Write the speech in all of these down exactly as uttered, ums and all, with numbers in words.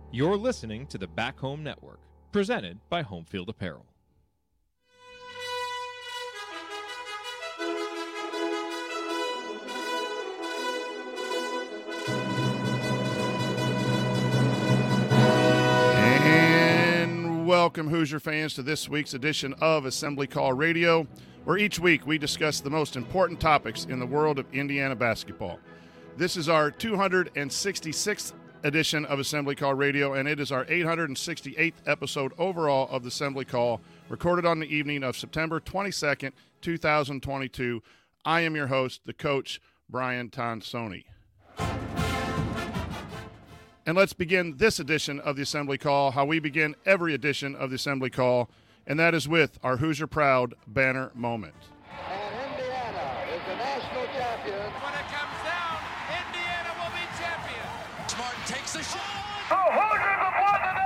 You're listening to the Back Home Network, presented by Homefield Apparel. And welcome, Hoosier fans, to this week's edition of Assembly Call Radio, where each week we discuss the most important topics in the world of Indiana basketball. This is our two hundred sixty-sixth edition of Assembly Call Radio, and it is our eight hundred sixty-eighth episode overall of the Assembly Call, recorded on the evening of September twenty-second, two thousand twenty-two. I am your host, the coach, Brian Tonsoni. And let's begin this edition of the Assembly Call, how we begin every edition of the Assembly Call, and that is with our Hoosier Proud banner moment. And Indiana is the national champion. When it comes down, Indiana will be champion. Smart takes the shot. The Hoosiers have won the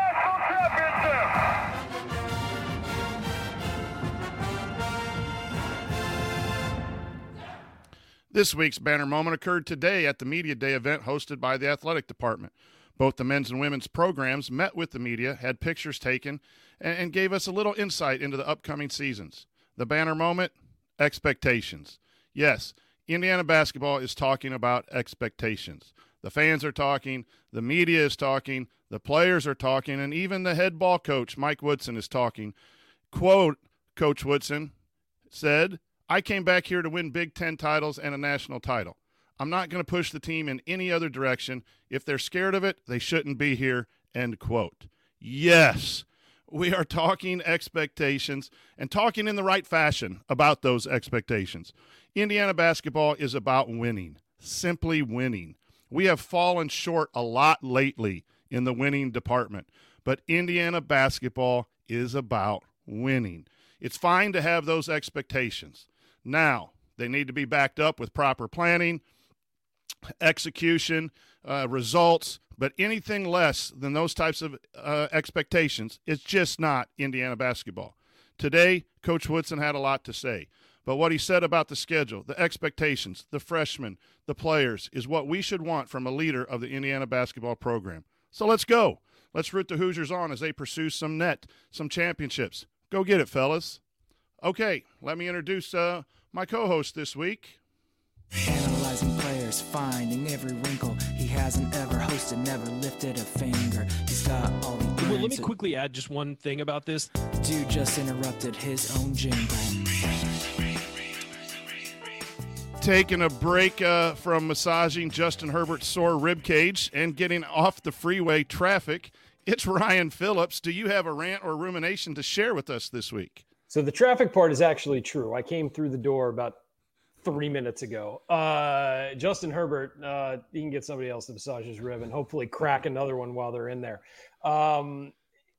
national championship. This week's banner moment occurred today at the Media Day event hosted by the Athletic Department. Both the men's and women's programs met with the media, had pictures taken, and gave us a little insight into the upcoming seasons. The banner moment, expectations. Yes, Indiana basketball is talking about expectations. The fans are talking, the media is talking, the players are talking, and even the head ball coach, Mike Woodson, is talking. Quote, Coach Woodson said, "I came back here to win Big Ten titles and a national title. I'm not going to push the team in any other direction. If they're scared of it, they shouldn't be here," end quote. Yes, we are talking expectations and talking in the right fashion about those expectations. Indiana basketball is about winning, simply winning. We have fallen short a lot lately in the winning department, but Indiana basketball is about winning. It's fine to have those expectations. Now, they need to be backed up with proper planning, execution, uh, results, but anything less than those types of uh, expectations is just not Indiana basketball. Today, Coach Woodson had a lot to say, but what he said about the schedule, the expectations, the freshmen, the players, is what we should want from a leader of the Indiana basketball program. So let's go. Let's root the Hoosiers on as they pursue some net, some championships. Go get it, fellas. Okay, let me introduce uh, my co-host this week. Analyzing players, finding every wrinkle. He hasn't ever hosted, never lifted a finger. He's got all the Well, let me answers. quickly add just one thing about this. Dude just interrupted his own jingle. Taking a break uh, from massaging Justin Herbert's sore ribcage and getting off the freeway traffic, it's Ryan Phillips. Do you have a rant or rumination to share with us this week? So the traffic part is actually true. I came through the door about three minutes ago. Uh, Justin Herbert, uh, he can get somebody else to massage his rib and hopefully crack another one while they're in there. Um,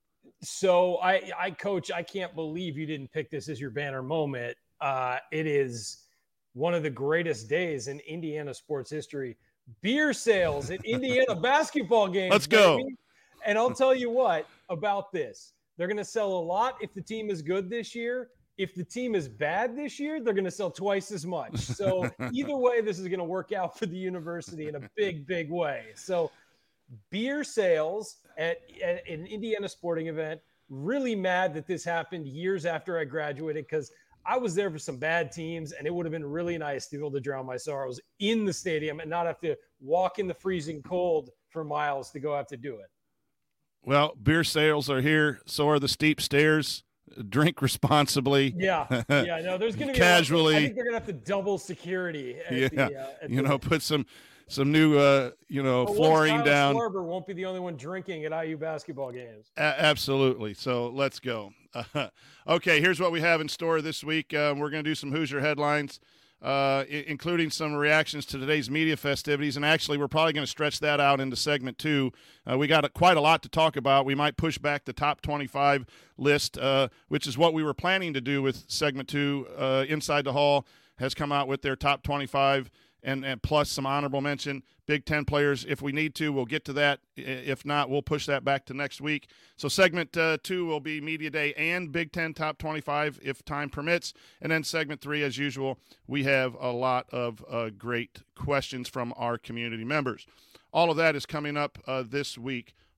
so I, I, Coach, I can't believe you didn't pick this as your banner moment. Uh, it is one of the greatest days in Indiana sports history. Beer sales at Indiana basketball games. Let's go. Baby. And I'll tell you what about this. They're going to sell a lot if the team is good this year. If the team is bad this year, they're going to sell twice as much. So either way, this is going to work out for the university in a big, big way. So beer sales at, at an Indiana sporting event, really mad that this happened years after I graduated because I was there for some bad teams, and it would have been really nice to be able to drown my sorrows in the stadium and not have to walk in the freezing cold for miles to go have to do it. Well, beer sales are here. So are the steep stairs. Drink responsibly. Yeah, yeah. No, there's going to be casually. A, I think they're going to have to double security. At yeah, the, uh, at you the, know, put some some new uh, you know but flooring once down. Schwarber won't be the only one drinking at I U basketball games. A- absolutely. So let's go. Uh, okay, here's what we have in store this week. Uh, we're going to do some Hoosier headlines. Uh, I- including some reactions to today's media festivities. And actually, we're probably going to stretch that out into segment two. Uh, we got a, quite a lot to talk about. We might push back the top twenty-five list, uh, which is what we were planning to do with segment two. Uh, Inside the Hall has come out with their top twenty-five and, and plus some honorable mention. Big Ten players, if we need to, we'll get to that. If not, we'll push that back to next week. So segment uh, two will be Media Day and Big Ten Top twenty-five if time permits. And then segment three, as usual, we have a lot of uh, great questions from our community members. All of that is coming up uh, this week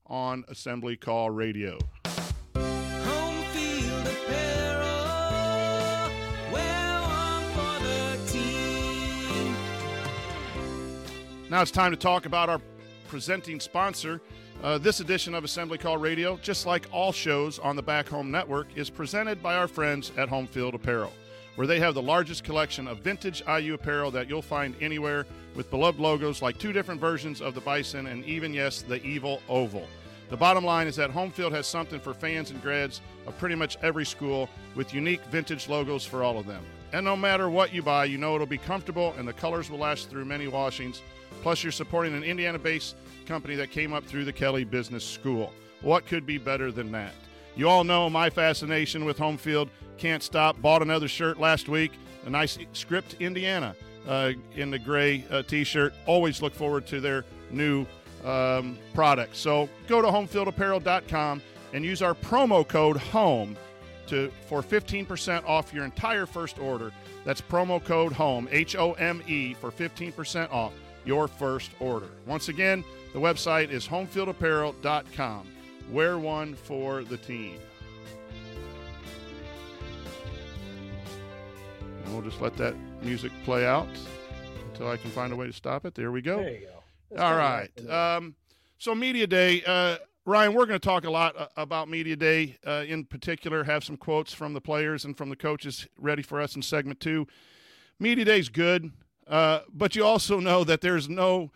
on Assembly Call Radio. Home field apparel, wear one for the team. Now it's time to talk about our presenting sponsor. Uh, this edition of Assembly Call Radio, just like all shows on the Back Home Network, is presented by our friends at Home Field Apparel, where they have the largest collection of vintage I U apparel that you'll find anywhere, with beloved logos like two different versions of the Bison and even, yes, the Evil Oval. The bottom line is that Home Field has something for fans and grads of pretty much every school, with unique vintage logos for all of them. And no matter what you buy, you know it'll be comfortable and the colors will last through many washings. Plus, you're supporting an Indiana-based company that came up through the Kelly Business School. What could be better than that? You all know my fascination with Home Field. Can't stop. Bought another shirt last week, a nice Script Indiana uh, in the gray uh, T-shirt. Always look forward to their new um, products. So go to home field apparel dot com and use our promo code HOME to for fifteen percent off your entire first order. That's promo code HOME, H O M E, for fifteen percent off your first order. Once again, the website is home field apparel dot com. Wear one for the team. And we'll just let that music play out until I can find a way to stop it. There we go. There you go. That's All kinda right. nice. Um, so Media Day, uh, Ryan, we're going to talk a lot uh, about Media Day uh, in particular, have some quotes from the players and from the coaches ready for us in segment two. Media Day's good. Uh, but you also know that there's no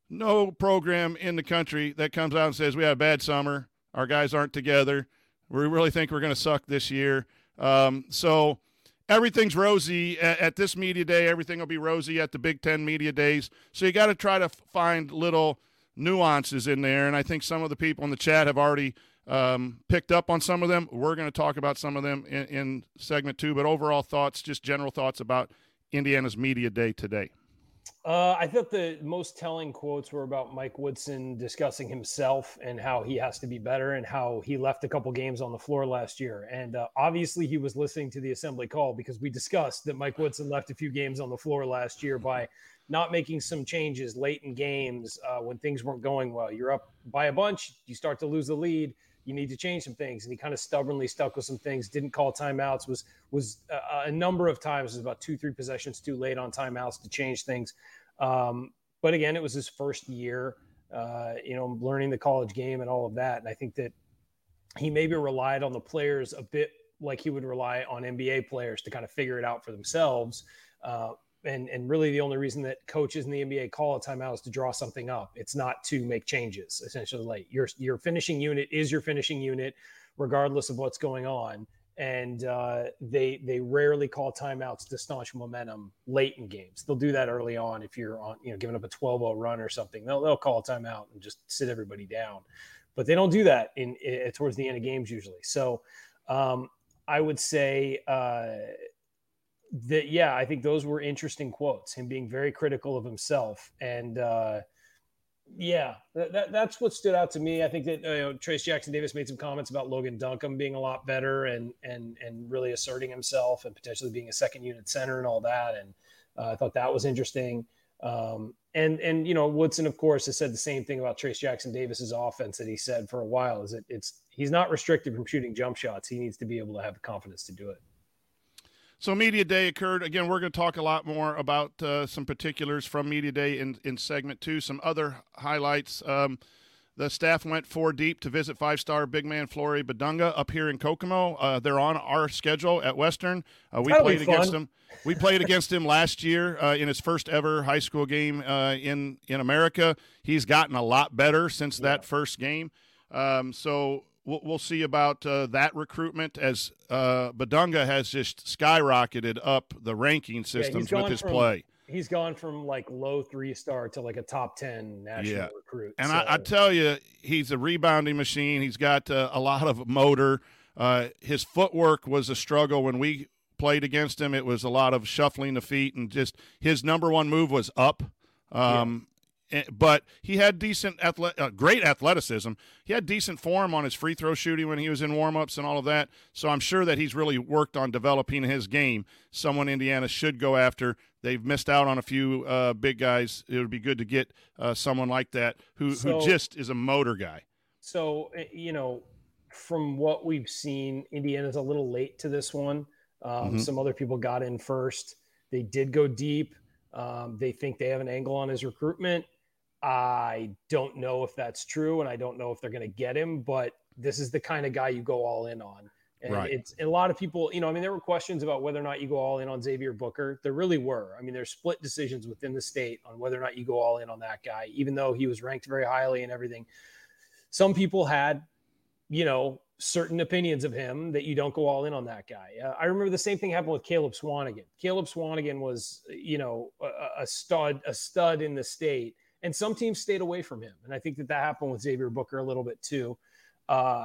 no program in the country that comes out and says we had a bad summer, our guys aren't together, we really think we're going to suck this year. Um, so everything's rosy at, at this media day. Everything will be rosy at the Big Ten media days. So you got to try to find little nuances in there, and I think some of the people in the chat have already um, picked up on some of them. We're going to talk about some of them in, in segment two, but overall thoughts, just general thoughts about Indiana's media day today. Uh, I thought the most telling quotes were about Mike Woodson discussing himself and how he has to be better and how he left a couple games on the floor last year. And uh, obviously he was listening to the assembly call, because we discussed that Mike Woodson left a few games on the floor last year by not making some changes late in games uh, when things weren't going well. You're up by a bunch, you start to lose the lead, you need to change some things. And he kind of stubbornly stuck with some things, didn't call timeouts, was was a, a number of times, it was about two, three possessions too late on timeouts to change things. Um, but again, it was his first year, uh, you know, learning the college game and all of that. And I think that he maybe relied on the players a bit like he would rely on N B A players to kind of figure it out for themselves. Uh, and, and really the only reason that coaches in the N B A call a timeout is to draw something up. It's not to make changes, essentially. Like your, your finishing unit is your finishing unit, regardless of what's going on. And uh, they they rarely call timeouts to staunch momentum late in games. They'll do that early on if you're on, you know, giving up a twelve oh run or something. They'll they'll call a timeout and just sit everybody down. But they don't do that in, in towards the end of games usually. So um, I would say uh, that yeah, I think those were interesting quotes. Him being very critical of himself, and uh, yeah, that, that, that's what stood out to me. I think that uh, you know, Trayce Jackson-Davis made some comments about Logan Duncombe being a lot better and and and really asserting himself and potentially being a second unit center and all that. And uh, I thought that was interesting. Um, and and you know, Woodson, of course, has said the same thing about Trayce Jackson-Davis's offense that he said for a while. Is that it's he's not restricted from shooting jump shots. He needs to be able to have the confidence to do it. So Media Day occurred. Again, we're going to talk a lot more about uh, some particulars from Media Day in, in segment two. Some other highlights. Um, the staff went four deep to visit five-star big man Flory Badunga up here in Kokomo. Uh, they're on our schedule at Western. Uh, we That'll played be fun. against him. We played against him last year uh, in his first ever high school game uh, in, in America. He's gotten a lot better since Yeah. that first game. Um, so we'll, we'll see about uh, that recruitment as uh, Badunga has just skyrocketed up the ranking systems with gone his from- play. He's gone from like low three star to like a top ten national Yeah. recruit. And So- I, I tell you, he's a rebounding machine. He's got uh, a lot of motor. Uh, his footwork was a struggle when we played against him. It was a lot of shuffling the feet, and just his number one move was up. Um, eh, But he had decent, athle- uh, great athleticism. He had decent form on his free throw shooting when he was in warm-ups and all of that. So I'm sure that he's really worked on developing his game. Someone Indiana should go after. They've missed out on a few uh, big guys. It would be good to get uh, someone like that who, So- who just is a motor guy. So, you know, from what we've seen, Indiana's a little late to this one. Um, Mm-hmm. Some other people got in first. They did go deep. Um, they think they have an angle on his recruitment. I don't know if that's true, and I don't know if they're going to get him, but this is the kind of guy you go all in on. And Right. it's and a lot of people, you know, I mean, there were questions about whether or not you go all in on Xavier Booker. There really were. I mean, there's split decisions within the state on whether or not you go all in on that guy, even though he was ranked very highly and everything. Some people had, you know, certain opinions of him that you don't go all in on that guy. Uh, I remember the same thing happened with Caleb Swanigan. Caleb Swanigan was, you know, a, a stud, a stud in the state, and some teams stayed away from him. And I think that that happened with Xavier Booker a little bit too. Uh,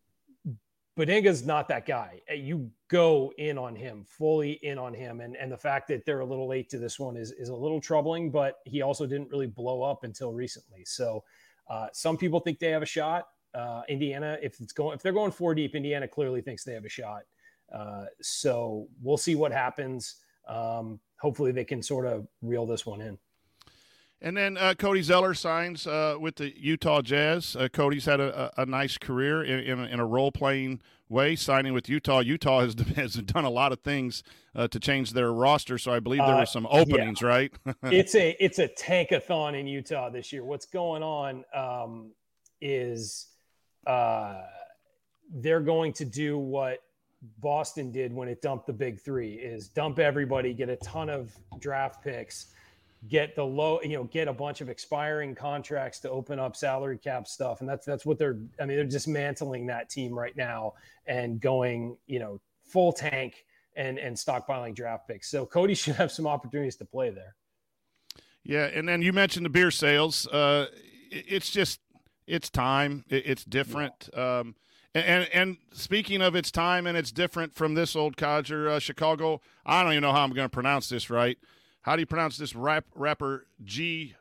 Benenga's not that guy. You go in on him, fully in on him. And, and the fact that they're a little late to this one is, is a little troubling, but he also didn't really blow up until recently. So uh, some people think they have a shot. Uh, Indiana, if it's going, if they're going four deep, Indiana clearly thinks they have a shot. Uh, so we'll see what happens. Um, hopefully they can sort of reel this one in. And then uh, Cody Zeller signs uh, with the Utah Jazz. Uh, Cody's had a, a, a nice career in, in, a, in a role-playing way, signing with Utah. Utah has, has done a lot of things uh, to change their roster, so I believe there Uh, were some openings, yeah. right? it's a it's a tankathon in Utah this year. What's going on um, is uh, they're going to do what Boston did when it dumped the big three: is dump everybody, get a ton of draft picks, get the low, you know, get a bunch of expiring contracts to open up salary cap stuff. And that's, that's what they're, I mean, they're dismantling that team right now and going, you know, full tank and, and stockpiling draft picks. So Cody should have some opportunities to play there. Yeah. And then you mentioned the beer sales. Uh, it, it's just, it's time. It, it's different. Yeah. Um, and, and speaking of its time and it's different from this old codger, uh, Chicago, I don't even know how I'm going to pronounce this right. How do you pronounce this rap, rapper? G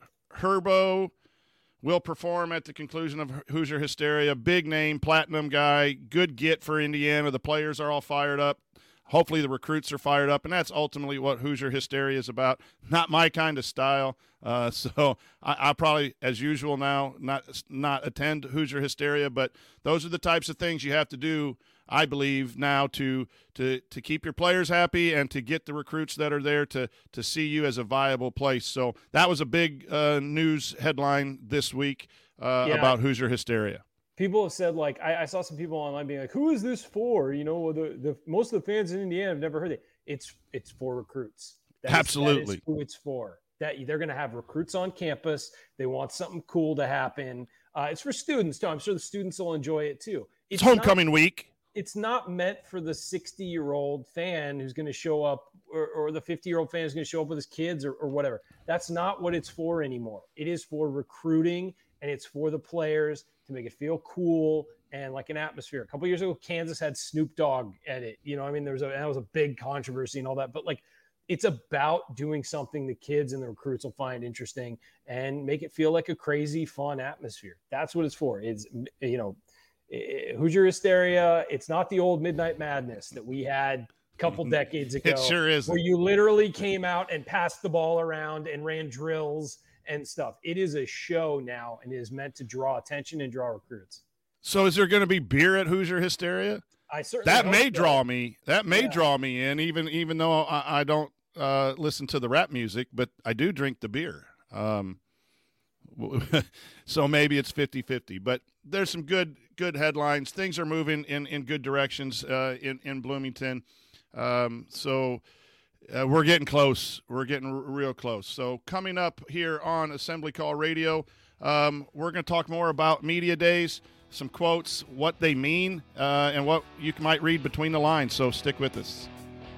Herbo will perform at the conclusion of Hoosier Hysteria. Big name, platinum guy, good get for Indiana. The players are all fired up. Hopefully the recruits are fired up, and that's ultimately what Hoosier Hysteria is about. Not my kind of style. Uh, so I, I'll probably, as usual now, not not attend Hoosier Hysteria, but those are the types of things you have to do, I believe, now to to to keep your players happy and to get the recruits that are there to to see you as a viable place. So that was a big uh, news headline this week uh, Yeah. about Hoosier Hysteria. People have said, like, I, I saw some people online being like, who is this for? You know, the, the most of the fans in Indiana have never heard it. It's it's for recruits. That is- Absolutely. that is who it's for. That they're going to have recruits on campus. They want something cool to happen. Uh, it's for students too. I'm sure the students will enjoy it too. It's, not- homecoming week. It's not meant for the sixty-year-old fan who's going to show up, or, or the fifty-year-old fan who's going to show up with his kids or, or whatever. That's not what it's for anymore. It is for recruiting, and it's for the players to make it feel cool and like an atmosphere. A couple years ago, Kansas had Snoop Dogg at it. You know, I mean, there was a, that was a big controversy and all that. But like, it's about doing something the kids and the recruits will find interesting and make it feel like a crazy, fun atmosphere. That's what it's for. It's, you know, Hoosier Hysteria. It's not the old Midnight Madness that we had a couple decades ago. It sure is. Where you literally came out and passed the ball around and ran drills and stuff. It is a show now, and it is meant to draw attention and draw recruits. So is there going to be beer at Hoosier Hysteria? I certainly That hope may so. draw me. That may Yeah. draw me in, even even though I, I don't uh, listen to the rap music, but I do drink the beer. Um, so maybe it's fifty-fifty. But there's some good good headlines. Things are moving in, in good directions uh, in, in Bloomington. Um, so uh, we're getting close. We're getting r- real close. So coming up here on Assembly Call Radio, um, we're going to talk more about media days, some quotes, what they mean, uh, and what you might read between the lines. So stick with us.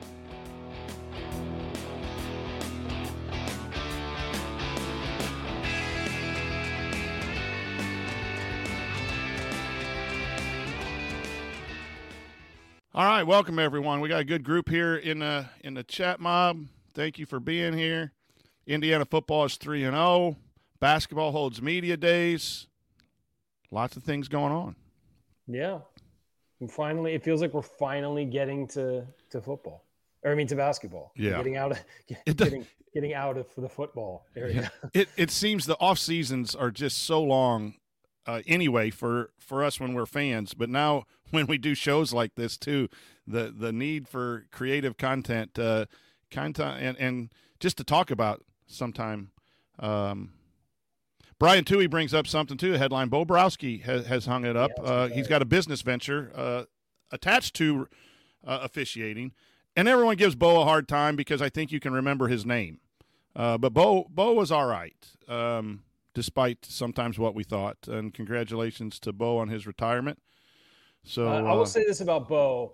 All right, welcome everyone. We got a good group here in the in the chat mob. Thank you for being here. Indiana football is three and zero. Basketball holds media days. Lots of things going on. Yeah. And finally, it feels like we're finally getting to, to football. Or I mean to basketball. Yeah. Getting out of It does- getting getting out of the football area. It it seems the off seasons are just so long. uh, anyway for, for us when we're fans. But now when we do shows like this too, the the need for creative content, uh, content and, and just to talk about sometime. Um, Brian Toohey brings up something too. The headline: Bo Borowski has, has hung it up. Yeah, uh, he's got a business venture uh, attached to uh, officiating, and everyone gives Bo a hard time because I think you can remember his name. Uh, but Bo Bo was all right, um, despite sometimes what we thought. And congratulations to Bo on his retirement. So uh, I will uh, say this about Bo.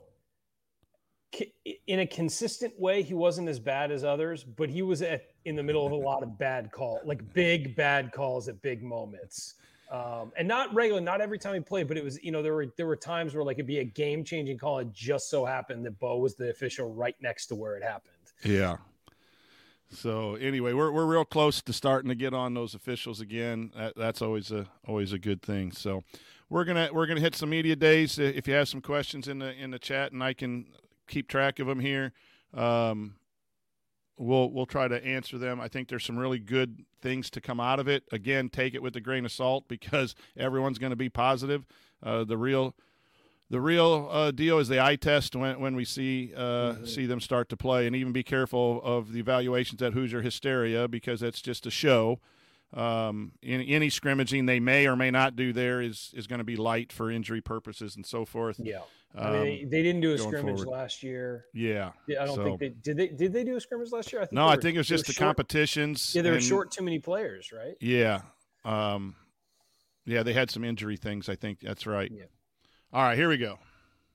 In a consistent way, he wasn't as bad as others, but he was at, in the middle of a lot of bad calls, like big bad calls at big moments. Um, and not regular, not every time he played, but it was, you know, there were there were times where like it'd be a game-changing call. It just so happened that Bo was the official right next to where it happened. Yeah. So anyway, we're we're real close to starting to get on those officials again. That, that's always a always a good thing. So we're gonna we're gonna hit some media days. If you have some questions in the in the chat, and I can keep track of them here, um, we'll we'll try to answer them. I think there's some really good things to come out of it. Again, take it with a grain of salt because everyone's going to be positive. Uh, the real the real uh, deal is the eye test when when we see uh, mm-hmm. see them start to play, and even be careful of the evaluations at Hoosier Hysteria because it's just a show. Um, in any scrimmaging they may or may not do there is is going to be light for injury purposes and so forth. Yeah. I mean, um, they didn't do a scrimmage forward. last year. Yeah, I don't so. think they did. They did they do a scrimmage last year? I think no, were, I think it was just the short, competitions. Yeah, they were and, short too many players, right? Yeah, um, yeah, they had some injury things. I think that's right. Yeah. All right, here we go.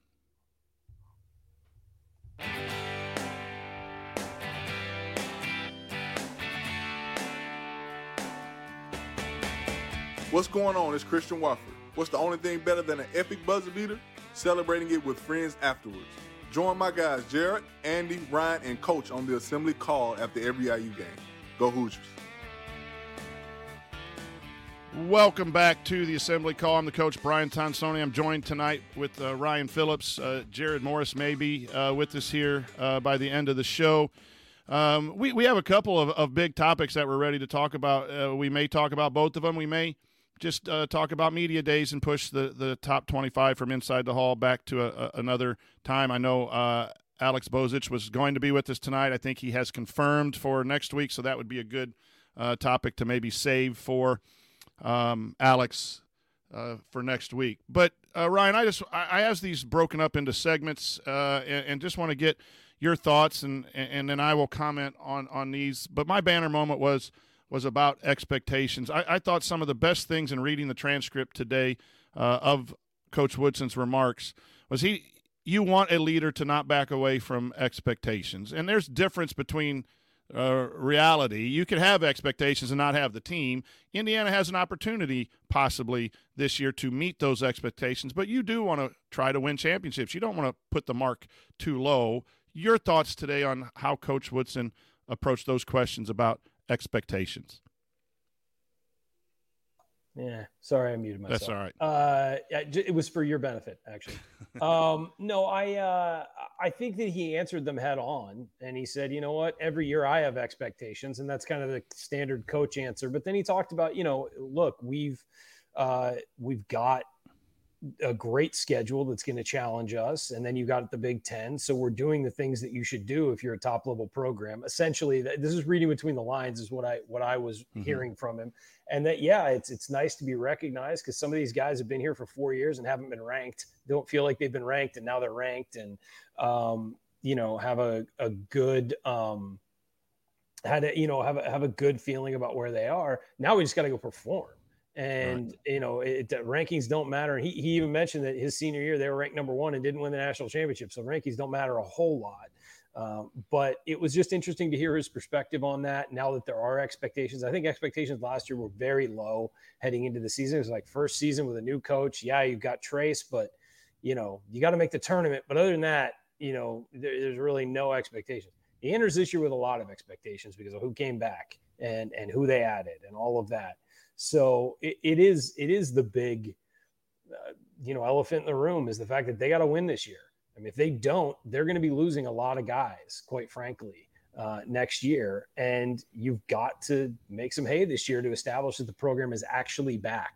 What's going on? It's Christian Wofford. What's the only thing better than an epic buzzer beater? Celebrating it with friends afterwards. Join my guys Jared, Andy, Ryan, and Coach on the assembly call after every I U game. Go Hoosiers. Welcome back to the assembly call. I'm the coach, Brian Tonsoni. I'm joined tonight with uh, Ryan Phillips. Uh, Jared Morris may be uh, with us here uh, by the end of the show. Um, we, we have a couple of, of big topics that we're ready to talk about. Uh, we may talk about both of them. We may just uh, talk about media days and push the, the top twenty-five from inside the hall back to a, a, another time. I know uh, Alex Bozich was going to be with us tonight. I think he has confirmed for next week, so that would be a good uh, topic to maybe save for um, Alex uh, for next week. But, uh, Ryan, I just I, I have these broken up into segments uh, and, and just want to get your thoughts, and, and then I will comment on, on these. But my banner moment was – was about expectations. I, I thought some of the best things in reading the transcript today uh, of Coach Woodson's remarks was he. You want a leader to not back away from expectations, and there's difference between uh, reality. You could have expectations and not have the team. Indiana has an opportunity possibly this year to meet those expectations, but you do want to try to win championships. You don't want to put the mark too low. Your thoughts today on how Coach Woodson approached those questions about expectations? Yeah, sorry, I muted myself. That's all right. Uh, it was for your benefit, actually. um, no, I uh, I think that he answered them head on, and he said, you know what, every year I have expectations, and that's kind of the standard coach answer. But then he talked about, you know, look, we've uh, we've got a great schedule that's going to challenge us. And then you got the Big Ten. So we're doing the things that you should do if you're a top level program. Essentially, this is reading between the lines is what I, what I was mm-hmm. hearing from him. And that, yeah, it's, it's nice to be recognized because some of these guys have been here for four years and haven't been ranked. They don't feel like they've been ranked and now they're ranked and, um, you know, have a, a good, um, had a, you know, have a, have a good feeling about where they are. Now we just got to go perform. And, right. you know, it, it, rankings don't matter. And he, he even mentioned that his senior year, they were ranked number one and didn't win the national championship. So rankings don't matter a whole lot. Um, but it was just interesting to hear his perspective on that. Now that there are expectations, I think expectations last year were very low heading into the season. It was like first season with a new coach. Yeah, you've got Trace, but, you know, you got to make the tournament. But other than that, you know, there, there's really no expectations. He enters this year with a lot of expectations because of who came back and, and who they added and all of that. So it, it is it is the big, uh, you know, elephant in the room is the fact that they got to win this year. I mean, if they don't, they're going to be losing a lot of guys, quite frankly, uh, next year. And you've got to make some hay this year to establish that the program is actually back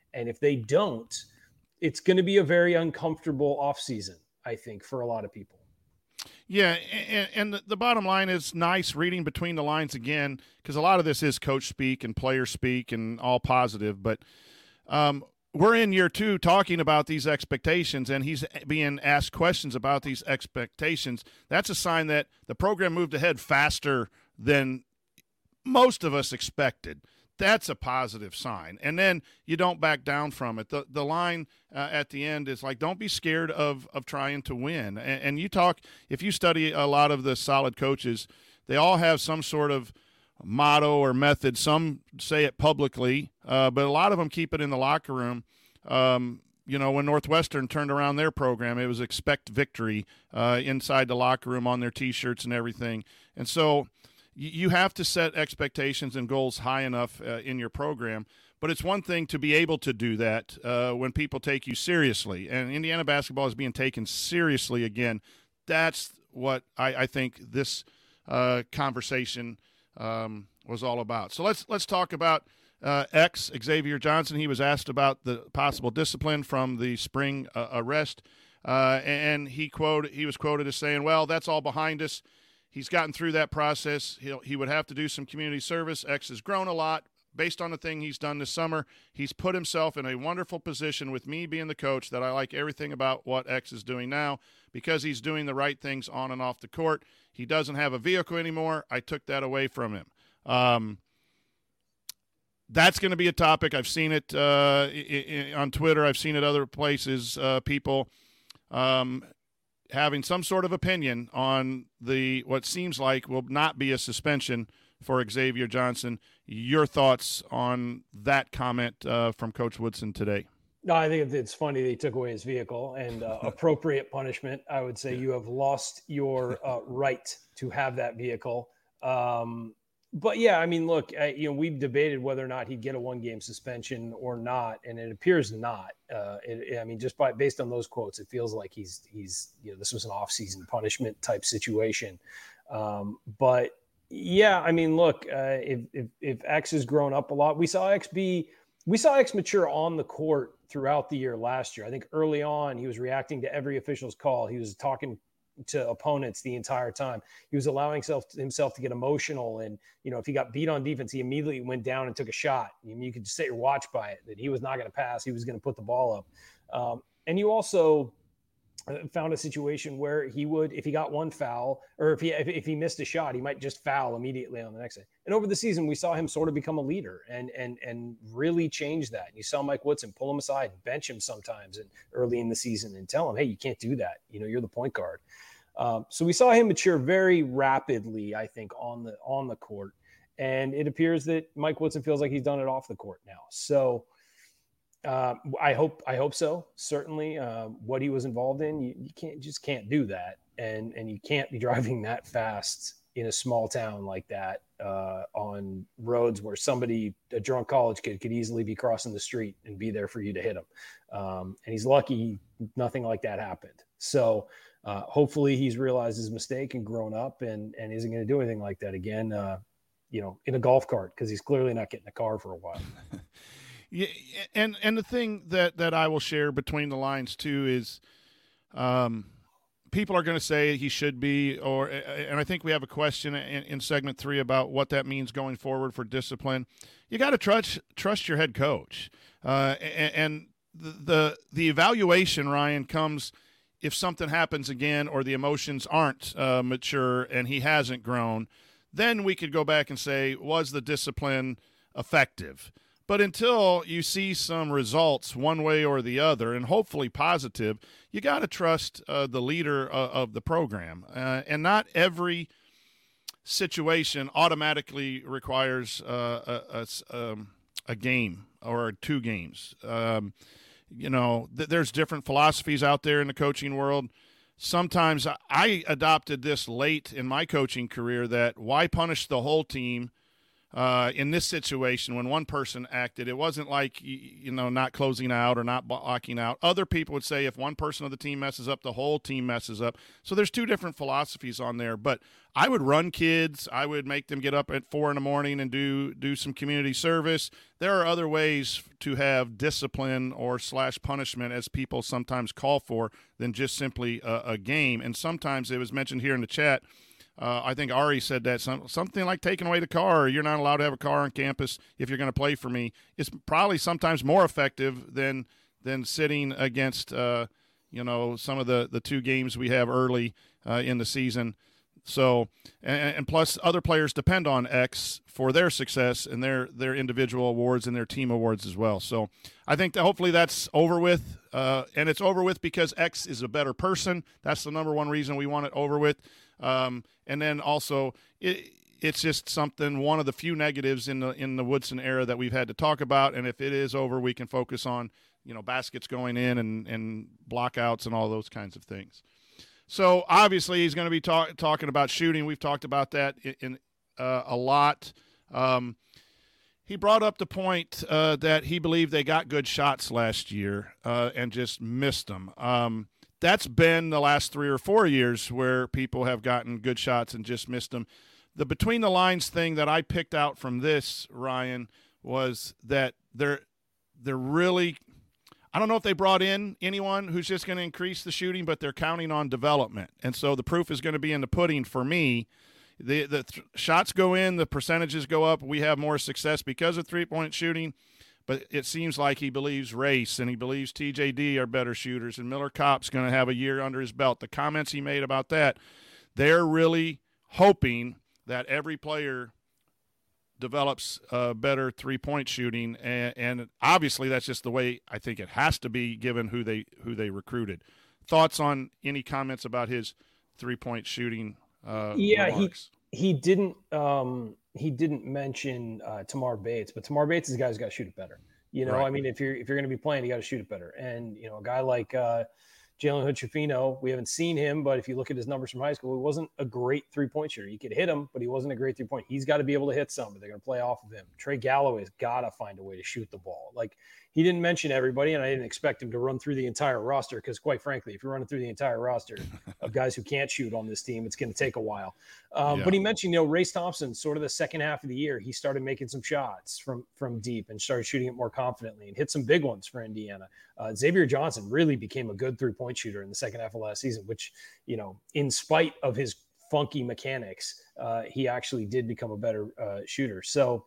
And if they don't, it's going to be a very uncomfortable offseason, I think, for a lot of people. Yeah, and, and the bottom line is nice reading between the lines again, because a lot of this is coach speak and player speak and all positive. But um, we're in year two talking about these expectations, and he's being asked questions about these expectations. That's a sign that the program moved ahead faster than most of us expected. That's a positive sign. And then you don't back down from it. The the line uh, at the end is like, don't be scared of of trying to win. And, and you talk, if you study a lot of the solid coaches, they all have some sort of motto or method. Some say it publicly, uh, but a lot of them keep it in the locker room. Um, you know, when Northwestern turned around their program, it was expect victory uh, inside the locker room on their T-shirts and everything. And so you have to set expectations and goals high enough uh, in your program. But it's one thing to be able to do that uh, when people take you seriously. And Indiana basketball is being taken seriously again. That's what I, I think this uh, conversation um, was all about. So let's let's talk about uh, X, Xavier Johnson. He was asked about the possible discipline from the spring uh, arrest. Uh, and he quoted, he was quoted as saying, well, that's all behind us. He's gotten through that process. He'll, he would have to do some community service. X has grown a lot based on the thing he's done this summer. He's put himself in a wonderful position with me being the coach that I like everything about what X is doing now because he's doing the right things on and off the court. He doesn't have a vehicle anymore. I took that away from him. Um, that's going to be a topic. I've seen it uh, I- I- on Twitter. I've seen it other places, uh, people um, – having some sort of opinion on the what seems like will not be a suspension for Xavier Johnson. Your thoughts on that comment uh, from Coach Woodson today? No, I think it's funny they took away his vehicle and uh, appropriate punishment. I would say you have lost your uh, right to have that vehicle. Um, but yeah, I mean, look, I, you know, we've debated whether or not he'd get a one-game suspension or not, and it appears not. Uh, it, I mean, just by based on those quotes, it feels like he's he's you know this was an off-season punishment type situation. Um, but yeah, I mean, look, uh, if, if if X has grown up a lot, we saw X be we saw X mature on the court throughout the year last year. I think early on he was reacting to every official's call. He was talking to opponents the entire time. He was allowing himself himself to get emotional. And, you know, if he got beat on defense, he immediately went down and took a shot. I mean, you could just set your watch by it, that he was not going to pass. He was going to put the ball up. Um, and you also found a situation where he would, if he got one foul or if he, if, if he missed a shot, he might just foul immediately on the next day. And over the season, we saw him sort of become a leader and, and, and really change that. You saw Mike Woodson pull him aside and bench him sometimes and early in the season and tell him, hey, you can't do that. You know, you're the point guard. Um, so we saw him mature very rapidly, I think, on the on the court, and it appears that Mike Woodson feels like he's done it off the court now. So uh, I hope I hope so. Certainly, uh, what he was involved in, you, you can't just can't do that, and and you can't be driving that fast in a small town like that uh, on roads where somebody, a drunk college kid, could easily be crossing the street and be there for you to hit him. Um, and he's lucky nothing like that happened. So. Uh, hopefully he's realized his mistake and grown up and, and isn't going to do anything like that again, uh, you know, in a golf cart, because he's clearly not getting a car for a while. Yeah, and and the thing that, that I will share between the lines too is um, people are going to say he should be, or and I think we have a question in, in segment three about what that means going forward for discipline. You got to trust trust your head coach, uh, and, and the, the the evaluation, Ryan, comes if something happens again or the emotions aren't uh, mature and he hasn't grown. Then we could go back and say, was the discipline effective? But until you see some results one way or the other, and hopefully positive, you got to trust uh, the leader uh, of the program. Uh, and not every situation automatically requires uh, a, a, um, a game or two games. Um, you know, th- there's different philosophies out there in the coaching world. Sometimes I adopted this late in my coaching career that why punish the whole team uh, in this situation, when one person acted, it wasn't like, you know, not closing out or not blocking out. Other people would say if one person of the team messes up, the whole team messes up. So there's two different philosophies on there. But I would run kids. I would make them get up at four in the morning and do do some community service. There are other ways to have discipline or slash punishment, as people sometimes call for, than just simply a, a game. And sometimes it was mentioned here in the chat. Uh, I think Ari said that some, something like taking away the car, or you're not allowed to have a car on campus if you're going to play for me, is probably sometimes more effective than than sitting against, uh, you know, some of the, the two games we have early uh, in the season. So, and, and plus other players depend on X for their success and their, their individual awards and their team awards as well. So I think that hopefully that's over with, uh, and it's over with because X is a better person. That's the number one reason we want it over with. Um, and then also it, it's just something, one of the few negatives in the, in the Woodson era that we've had to talk about. And if it is over, we can focus on, you know, baskets going in and, and blockouts and all those kinds of things. So obviously he's going to be talk, talking about shooting. We've talked about that in, in uh, a lot. Um, he brought up the point uh, that he believed they got good shots last year uh, and just missed them. Um, That's been the last three or four years where people have gotten good shots and just missed them. The between the lines thing that I picked out from this, Ryan, was that they're they're really – I don't know if they brought in anyone who's just going to increase the shooting, but they're counting on development. And so the proof is going to be in the pudding for me. The, the th- shots go in, the percentages go up. We have more success because of three-point shooting. But it seems like he believes Race and he believes T J D are better shooters, and Miller Kopp's going to have a year under his belt. The comments he made about that, they're really hoping that every player develops uh, better three-point shooting, and, and obviously that's just the way I think it has to be given who they who they recruited. Thoughts on any comments about his three-point shooting uh, yeah, remarks? he he didn't um, – he didn't mention uh, Tamar Bates, but Tamar Bates is a guy who's got to shoot it better. You know, Right. I mean, if you're if you're going to be playing, you got to shoot it better. And you know, a guy like uh, Jalen Hood-Schifino, we haven't seen him, but if you look at his numbers from high school, he wasn't a great three-point shooter. He could hit him, but he wasn't a great three-point. He's got to be able to hit some, but they're going to play off of him. Trey Galloway's got to find a way to shoot the ball. Like, he didn't mention everybody, and I didn't expect him to run through the entire roster because, quite frankly, if you're running through the entire roster of guys who can't shoot on this team, it's going to take a while. Um, Yeah. But he mentioned, you know, Race Thompson, sort of the second half of the year, he started making some shots from from deep and started shooting it more confidently and hit some big ones for Indiana. Uh, Xavier Johnson really became a good three-point shooter in the second half of last season, which, you know, in spite of his funky mechanics, uh, he actually did become a better uh, shooter. So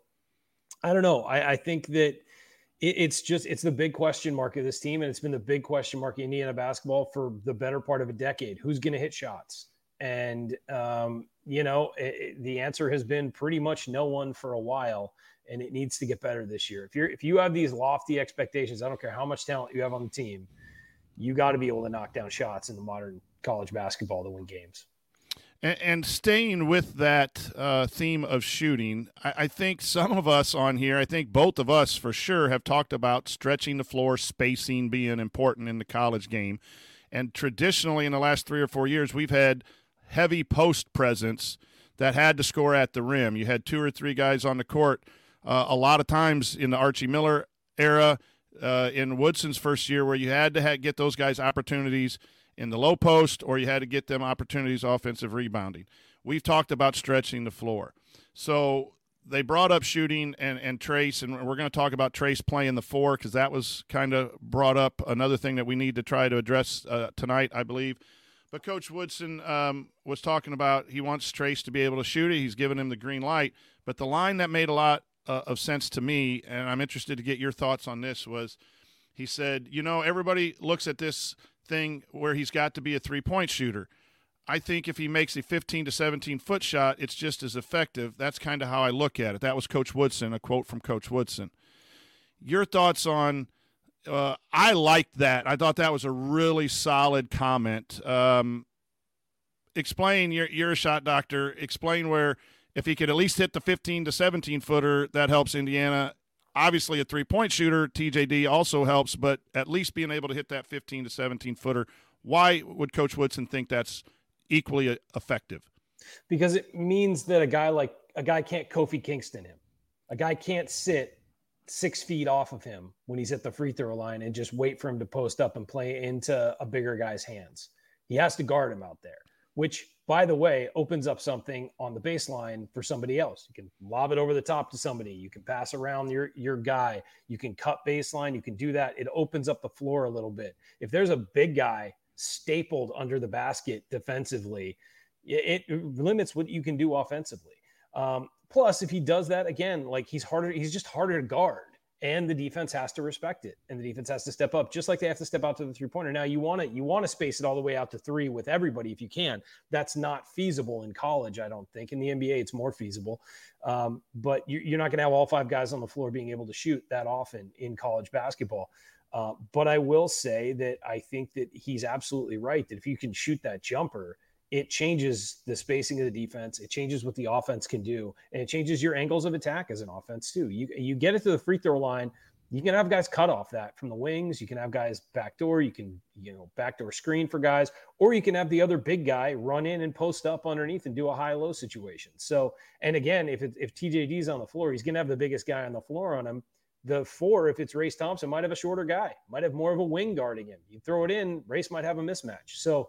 I don't know. I, I think that it, it's just, it's the big question mark of this team. And it's been the big question mark in Indiana basketball for the better part of a decade. Who's going to hit shots? And, um, you know, it, it, the answer has been pretty much no one for a while, and it needs to get better this year. If you're, if you have these lofty expectations, I don't care how much talent you have on the team, you got to be able to knock down shots in the modern college basketball to win games. And, and staying with that uh, theme of shooting, I, I think some of us on here, I think both of us for sure, have talked about stretching the floor, spacing being important in the college game. And traditionally in the last three or four years, we've had heavy post presence that had to score at the rim. You had two or three guys on the court. Uh, a lot of times in the Archie Miller era, uh, in Woodson's first year, where you had to ha- get those guys opportunities in the low post, or you had to get them opportunities offensive rebounding. We've talked about stretching the floor. So they brought up shooting and, and Trace, and we're going to talk about Trace playing the four because that was kind of brought up, another thing that we need to try to address uh, tonight, I believe. But Coach Woodson um, was talking about he wants Trace to be able to shoot it. He's given him the green light. But the line that made a lot uh, of sense to me, and I'm interested to get your thoughts on this, was he said, you know, everybody looks at this thing where he's got to be a three-point shooter. I think if he makes a fifteen to seventeen foot shot, it's just as effective. That's kind of how I look at it. That was Coach Woodson, a quote from Coach Woodson. Your thoughts on uh, – I liked that. I thought that was a really solid comment. Um, explain – you're, you're a shot doctor. Explain where if he could at least hit the fifteen to seventeen footer, that helps Indiana. Obviously, a three-point shooter, T J D, also helps, but at least being able to hit that fifteen to seventeen footer, why would Coach Woodson think that's equally effective? Because it means that a guy like a guy can't Kofi Kingston him. A guy can't sit six feet off of him when he's at the free throw line and just wait for him to post up and play into a bigger guy's hands. He has to guard him out there, which, by the way, opens up something on the baseline for somebody else. You can lob it over the top to somebody. You can pass around your, your guy. You can cut baseline. You can do that. It opens up the floor a little bit. If there's a big guy stapled under the basket defensively, it, it limits what you can do offensively. Um, plus, if he does that again, like he's harder, he's just harder to guard. And the defense has to respect it, and the defense has to step up, just like they have to step out to the three-pointer. Now, you want to you want to space it all the way out to three with everybody if you can. That's not feasible in college, I don't think. In the N B A, it's more feasible. Um, but you, you're not going to have all five guys on the floor being able to shoot that often in college basketball. Uh, but I will say that I think that he's absolutely right, that if you can shoot that jumper, it changes the spacing of the defense. It changes what the offense can do, and it changes your angles of attack as an offense too. You you get it to the free throw line, you can have guys cut off that from the wings. You can have guys backdoor. You can, you know, backdoor screen for guys, or you can have the other big guy run in and post up underneath and do a high-low situation. So, and again, if it, if T J D's on the floor, he's going to have the biggest guy on the floor on him. The four, if it's Race Thompson, might have a shorter guy, might have more of a wing guarding him. You throw it in, Race might have a mismatch. So,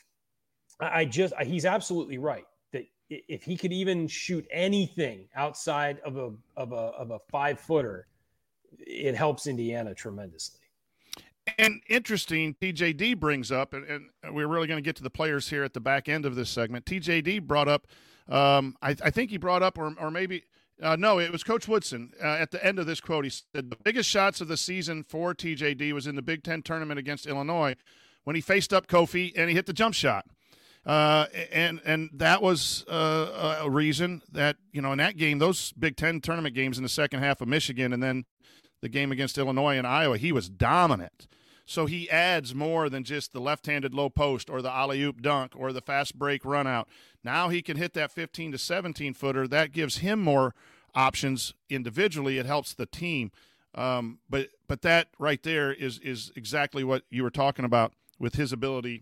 I just, he's absolutely right that if he could even shoot anything outside of a, of a, of a five footer, it helps Indiana tremendously. And interesting, T J D brings up, and, and we're really going to get to the players here at the back end of this segment. T J D brought up, um, I, I think he brought up, or, or maybe, uh, no, it was Coach Woodson. Uh, at the end of this quote, he said the biggest shots of the season for T J D was in the Big Ten tournament against Illinois when he faced up Kofi and he hit the jump shot. Uh, and and that was uh, a reason that, you know, in that game, those Big Ten tournament games in the second half of Michigan and then the game against Illinois and Iowa, he was dominant. So he adds more than just the left-handed low post or the alley-oop dunk or the fast break run out. Now he can hit that fifteen to seventeen footer. That gives him more options individually. It helps the team. Um, but but that right there is is exactly what you were talking about with his ability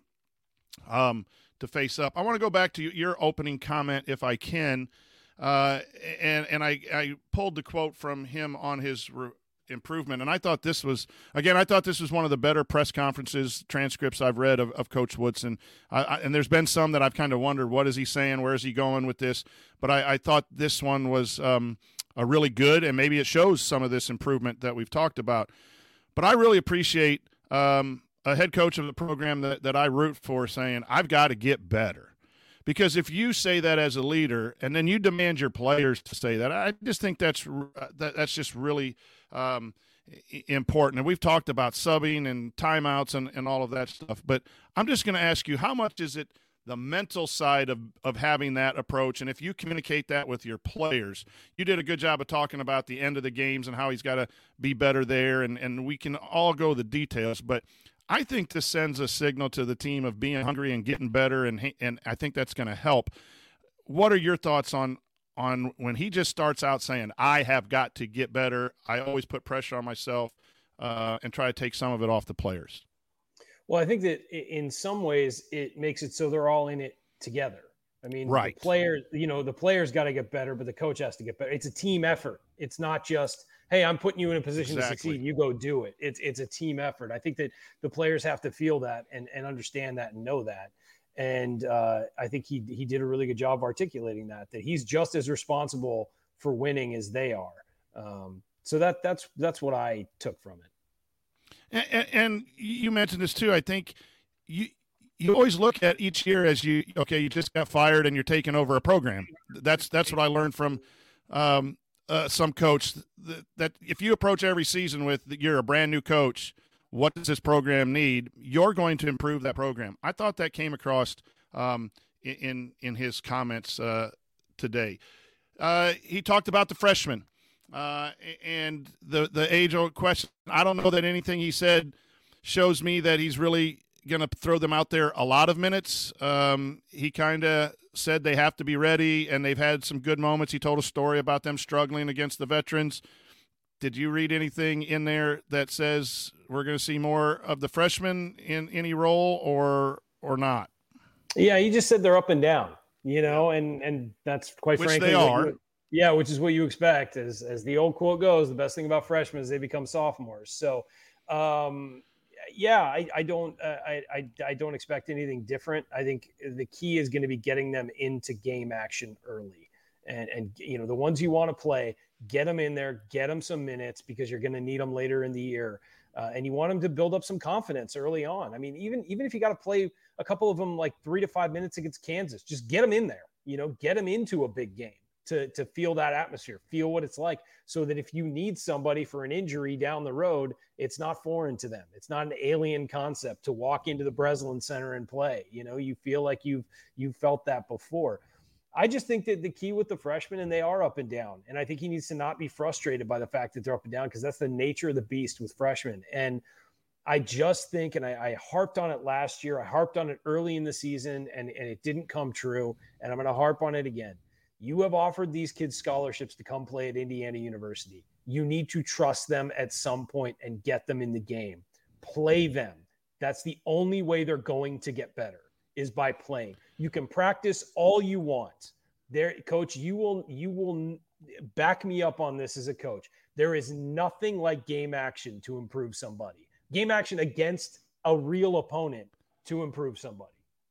um, to face up. I want to go back to your opening comment, if I can, uh, and and I, I pulled the quote from him on his re- improvement, and I thought this was, again, I thought this was one of the better press conferences transcripts I've read of, of Coach Woodson. I, I, and there's been some that I've kind of wondered, what is he saying? Where is he going with this? But I, I thought this one was um, a really good, and maybe it shows some of this improvement that we've talked about. But I really appreciate um, a head coach of the program that, that I root for saying, I've got to get better. Because if you say that as a leader and then you demand your players to say that, I just think that's that, that's just really um, important. And we've talked about subbing and timeouts and, and all of that stuff. But I'm just going to ask you, how much is it the mental side of, of having that approach? And if you communicate that with your players, you did a good job of talking about the end of the games and how he's got to be better there. And, and we can all go the details. But I think this sends a signal to the team of being hungry and getting better, and and I think that's going to help. What are your thoughts on on when he just starts out saying, I have got to get better, I always put pressure on myself, uh, and try to take some of it off the players? Well, I think that in some ways it makes it so they're all in it together. I mean, right. the players, you know, the players got to get better, but the coach has to get better. It's a team effort. It's not just, hey, I'm putting you in a position exactly. to succeed. You go do it. It's it's a team effort. I think that the players have to feel that and, and understand that and know that. And uh, I think he he did a really good job articulating that, that he's just as responsible for winning as they are. Um, so that that's that's what I took from it. And, and you mentioned this too. I think you you always look at each year as you, okay, you just got fired and you're taking over a program. That's that's what I learned from um, uh, some coach, that, that if you approach every season with you're a brand new coach, what does this program need? You're going to improve that program. I thought that came across um, in in his comments uh, today. Uh, he talked about the freshmen uh, and the the age-old question. I don't know that anything he said shows me that he's really going to throw them out there a lot of minutes. Um, he kind of said they have to be ready, and they've had some good moments. He told a story about them struggling against the veterans. Did you read anything in there that says we're going to see more of the freshmen in any role or or not? Yeah, he just said they're up and down, you know, and and that's quite Which frankly they are. What, Yeah, which is what you expect. As as the old quote goes, the best thing about freshmen is they become sophomores. So, um, yeah, I, I don't uh, I, I I don't expect anything different. I think the key is going to be getting them into game action early, and and you know the ones you want to play, get them in there, get them some minutes because you're going to need them later in the year, uh, and you want them to build up some confidence early on. I mean, even even if you got to play a couple of them like three to five minutes against Kansas, just get them in there. You know, get them into a big game. To, to feel that atmosphere, feel what it's like, so that if you need somebody for an injury down the road, it's not foreign to them. It's not an alien concept to walk into the Breslin Center and play. You know, you feel like you've you've felt that before. I just think that the key with the freshmen, and they are up and down, and I think he needs to not be frustrated by the fact that they're up and down because that's the nature of the beast with freshmen. And I just think, and I, I harped on it last year, I harped on it early in the season, and, and it didn't come true, and I'm going to harp on it again. You have offered these kids scholarships to come play at Indiana University. You need to trust them at some point and get them in the game. Play them. That's the only way they're going to get better is by playing. You can practice all you want. There, coach, you will you will back me up on this as a coach. There is nothing like game action to improve somebody. Game action against a real opponent to improve somebody.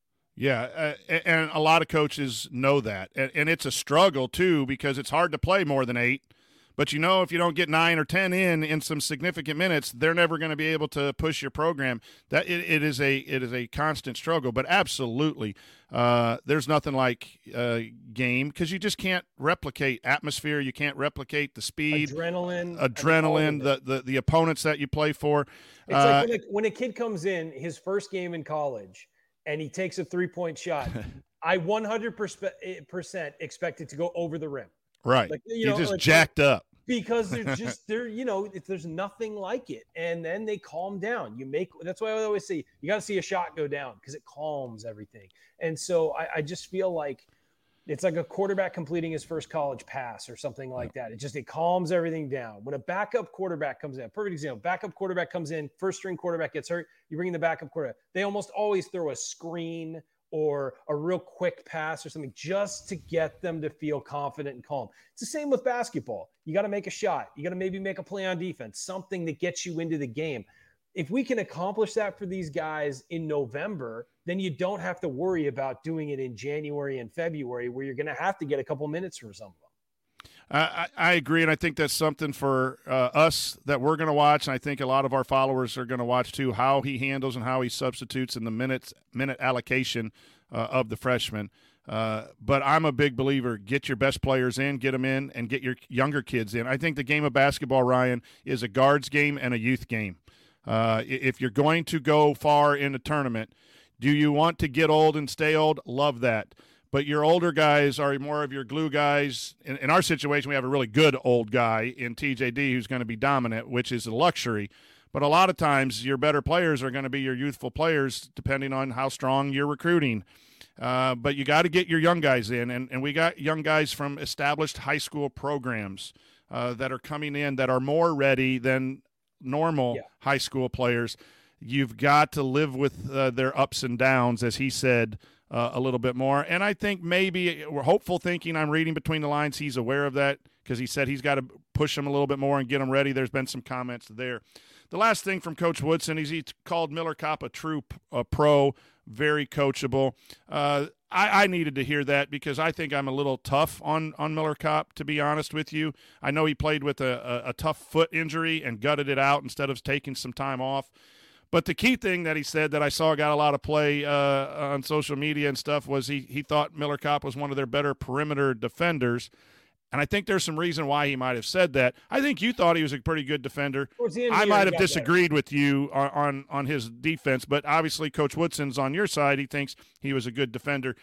Yeah, uh, and a lot of coaches know that. And, and it's a struggle, too, because it's hard to play more than eight. But, you know, if you don't get nine or ten in in some significant minutes, they're never going to be able to push your program. That it, it is a it is a constant struggle. But absolutely, uh, there's nothing like uh, game because you just can't replicate atmosphere. You can't replicate the speed. Adrenaline. Adrenaline, the, the, the opponents that you play for. It's uh, like when a, when a kid comes in, his first game in college, and he takes a three-point shot, I one hundred percent expect it to go over the rim. Right. Like, you He's know, just like, jacked up. Because they're just, they're, you know, if there's nothing like it. And then they calm down. You make, that's why I always say, you got to see a shot go down because it calms everything. And so I, I just feel like it's like a quarterback completing his first college pass or something like that. It just, it calms everything down. When a backup quarterback comes in, perfect example, backup quarterback comes in, first string quarterback gets hurt, you bring in the backup quarterback. They almost always throw a screen or a real quick pass or something just to get them to feel confident and calm. It's the same with basketball. You got to make a shot. You got to maybe make a play on defense, something that gets you into the game. If we can accomplish that for these guys in November, then you don't have to worry about doing it in January and February where you're going to have to get a couple minutes from some of them. I, I agree, and I think that's something for uh, us that we're going to watch, and I think a lot of our followers are going to watch too, how he handles and how he substitutes in the minutes minute allocation uh, of the freshmen. Uh, but I'm a big believer, get your best players in, get them in, and get your younger kids in. I think the game of basketball, Ryan, is a guards game and a youth game. Uh, if you're going to go far in a tournament, do you want to get old and stay old? Love that. But your older guys are more of your glue guys. In, in our situation, we have a really good old guy in T J D who's going to be dominant, which is a luxury. But a lot of times your better players are going to be your youthful players depending on how strong you're recruiting. Uh, but you got to get your young guys in. And, and we got young guys from established high school programs uh, that are coming in that are more ready than normal yeah. high school players. You've got to live with uh, their ups and downs, as he said, Uh, a little bit more. And I think maybe we're hopeful thinking, I'm reading between the lines, he's aware of that because he said he's got to push them a little bit more and get them ready. There's been some comments there. The last thing from Coach Woodson is he called Miller Kopp a true a pro, very coachable. Uh, I, I needed to hear that because I think I'm a little tough on, on Miller Kopp, to be honest with you. I know he played with a, a, a tough foot injury and gutted it out instead of taking some time off. But the key thing that he said that I saw got a lot of play uh, on social media and stuff was he he thought Miller Kopp was one of their better perimeter defenders. And I think there's some reason why he might have said that. I think you thought he was a pretty good defender. I might have disagreed with you on, on, on his defense, but obviously Coach Woodson's on your side. He thinks he was a good defender.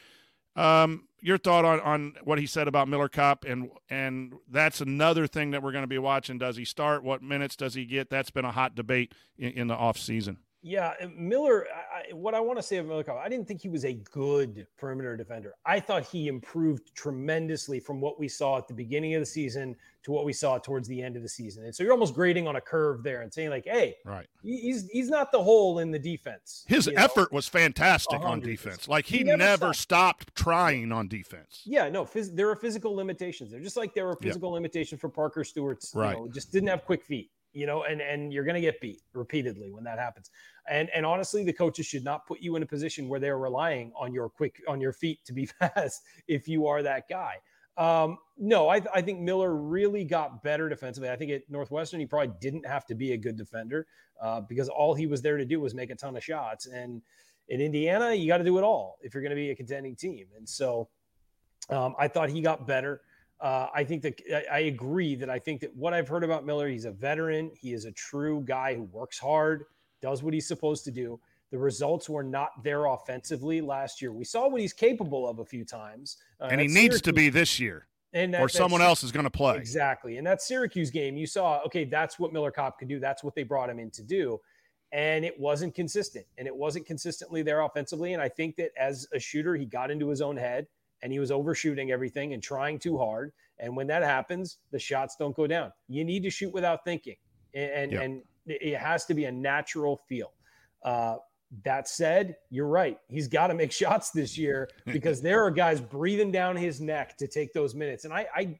Um, your thought on, on what he said about Miller Kopp, and and that's another thing that we're going to be watching. Does he start? What minutes does he get? That's been a hot debate in, in the offseason. Yeah, Miller, I, what I want to say of Miller Kopp, I didn't think he was a good perimeter defender. I thought he improved tremendously from what we saw at the beginning of the season to what we saw towards the end of the season. And so you're almost grading on a curve there and saying like, hey, right, he's he's not the hole in the defense. His effort know? was fantastic on defense. Like he, he never, never stopped. stopped trying on defense. Yeah, no, phys- there are physical limitations there, just like there were physical yep. limitations for Parker Stewart's, right. you know, just didn't have quick feet. You know, and, and you're going to get beat repeatedly when that happens. And and honestly, the coaches should not put you in a position where they're relying on your quick, on your feet to be fast if you are that guy. Um, no, I, I think Miller really got better defensively. I think at Northwestern, he probably didn't have to be a good defender uh, because all he was there to do was make a ton of shots. And in Indiana, you got to do it all if you're going to be a contending team. And so um, I thought he got better. Uh, I think that I agree that I think that what I've heard about Miller, he's a veteran. He is a true guy who works hard, does what he's supposed to do. The results were not there offensively last year. We saw what he's capable of a few times. Uh, and he needs Syracuse, to be this year and that, or someone else is going to play. Exactly. And that Syracuse game, you saw, okay, that's what Miller Kopp could do. That's what they brought him in to do. And it wasn't consistent. And it wasn't consistently there offensively. And I think that as a shooter, he got into his own head. And he was overshooting everything and trying too hard. And when that happens, the shots don't go down. You need to shoot without thinking. And and, yep. and it has to be a natural feel. Uh, that said, you're right. He's got to make shots this year because there are guys breathing down his neck to take those minutes. And I, I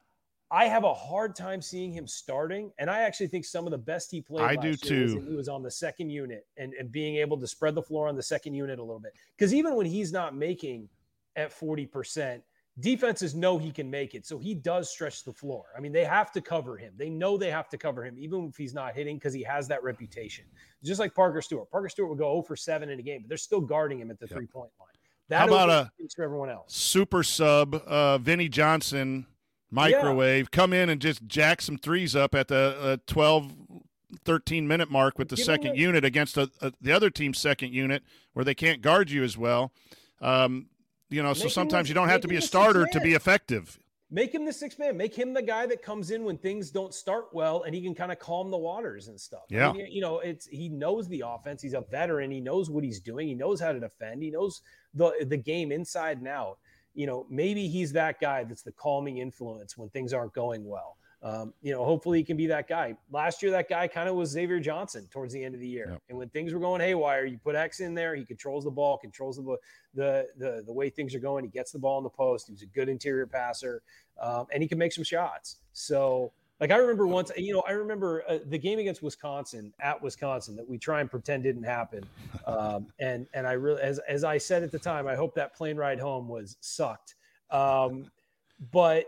I have a hard time seeing him starting. And I actually think some of the best he played I last do year too. Was he was on the second unit and, and being able to spread the floor on the second unit a little bit. Because even when he's not making – at forty percent, defenses know he can make it. So he does stretch the floor. I mean, they have to cover him. They know they have to cover him, even if he's not hitting, because he has that reputation. Just like Parker Stewart. Parker Stewart would go zero for seven in a game, but they're still guarding him at the yep. three-point line. That How about a for everyone else. super sub, uh, Vinny Johnson, microwave, yeah. come in and just jack some threes up at the uh, twelve, thirteen-minute mark with the Give second unit against a, a, the other team's second unit where they can't guard you as well. Um You know, so sometimes you don't have to be a starter to be effective. Make him the sixth man. Make him the guy that comes in when things don't start well, and he can kind of calm the waters and stuff. Yeah. I mean, you know, it's he knows the offense. He's a veteran. He knows what he's doing. He knows how to defend. He knows the the game inside and out. You know, maybe he's that guy that's the calming influence when things aren't going well. Um, you know, hopefully he can be that guy. Last year, that guy kind of was Xavier Johnson towards the end of the year. Yep. And when things were going haywire, you put X in there. He controls the ball, controls the the the, the way things are going. He gets the ball in the post. He was a good interior passer, um, and he can make some shots. So, like I remember once, you know, I remember uh, the game against Wisconsin at Wisconsin that we try and pretend didn't happen. Um, and and I really, as as I said at the time, I hope that plane ride home was sucked. Um, but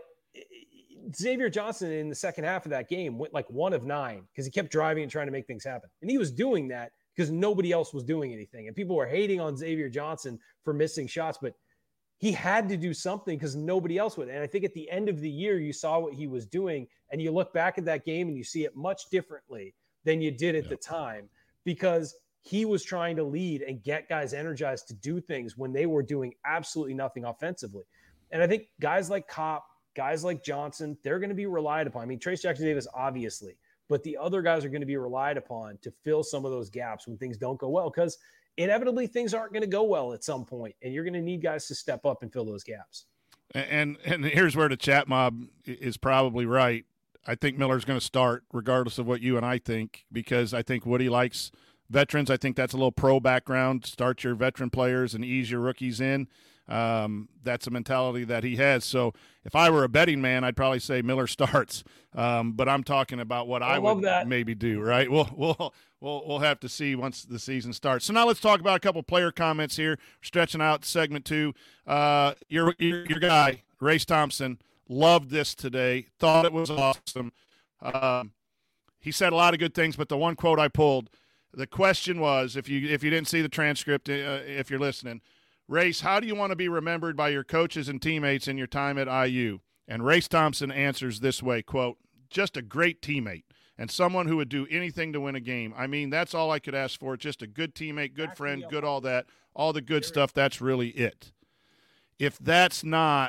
Xavier Johnson in the second half of that game went like one of nine because he kept driving and trying to make things happen. And he was doing that because nobody else was doing anything. And people were hating on Xavier Johnson for missing shots, but he had to do something because nobody else would. And I think at the end of the year, you saw what he was doing and you look back at that game and you see it much differently than you did at yep. the time because he was trying to lead and get guys energized to do things when they were doing absolutely nothing offensively. And I think guys like Kopp, guys like Johnson, they're going to be relied upon. I mean, Trace Jackson-Davis, obviously, but the other guys are going to be relied upon to fill some of those gaps when things don't go well because inevitably things aren't going to go well at some point, and you're going to need guys to step up and fill those gaps. And and here's where the chat mob is probably right. I think Miller's going to start regardless of what you and I think because I think Woody likes veterans. I think that's a little pro background. Start your veteran players and ease your rookies in. Um, that's a mentality that he has. So if I were a betting man, I'd probably say Miller starts. Um, but I'm talking about what I, I would that. maybe do, right? We'll, we'll, we'll, we'll have to see once the season starts. So now let's talk about a couple player comments here, stretching out segment two. Uh, your, your, your guy, Race Thompson, loved this today. Thought it was awesome. Um, he said a lot of good things, but the one quote I pulled, the question was, if you, if you didn't see the transcript, uh, if you're listening, Race, how do you want to be remembered by your coaches and teammates in your time at I U? And Race Thompson answers this way, quote, just a great teammate and someone who would do anything to win a game. I mean, that's all I could ask for. Just a good teammate, good friend, good all that, all the good stuff. That's really it. If that's not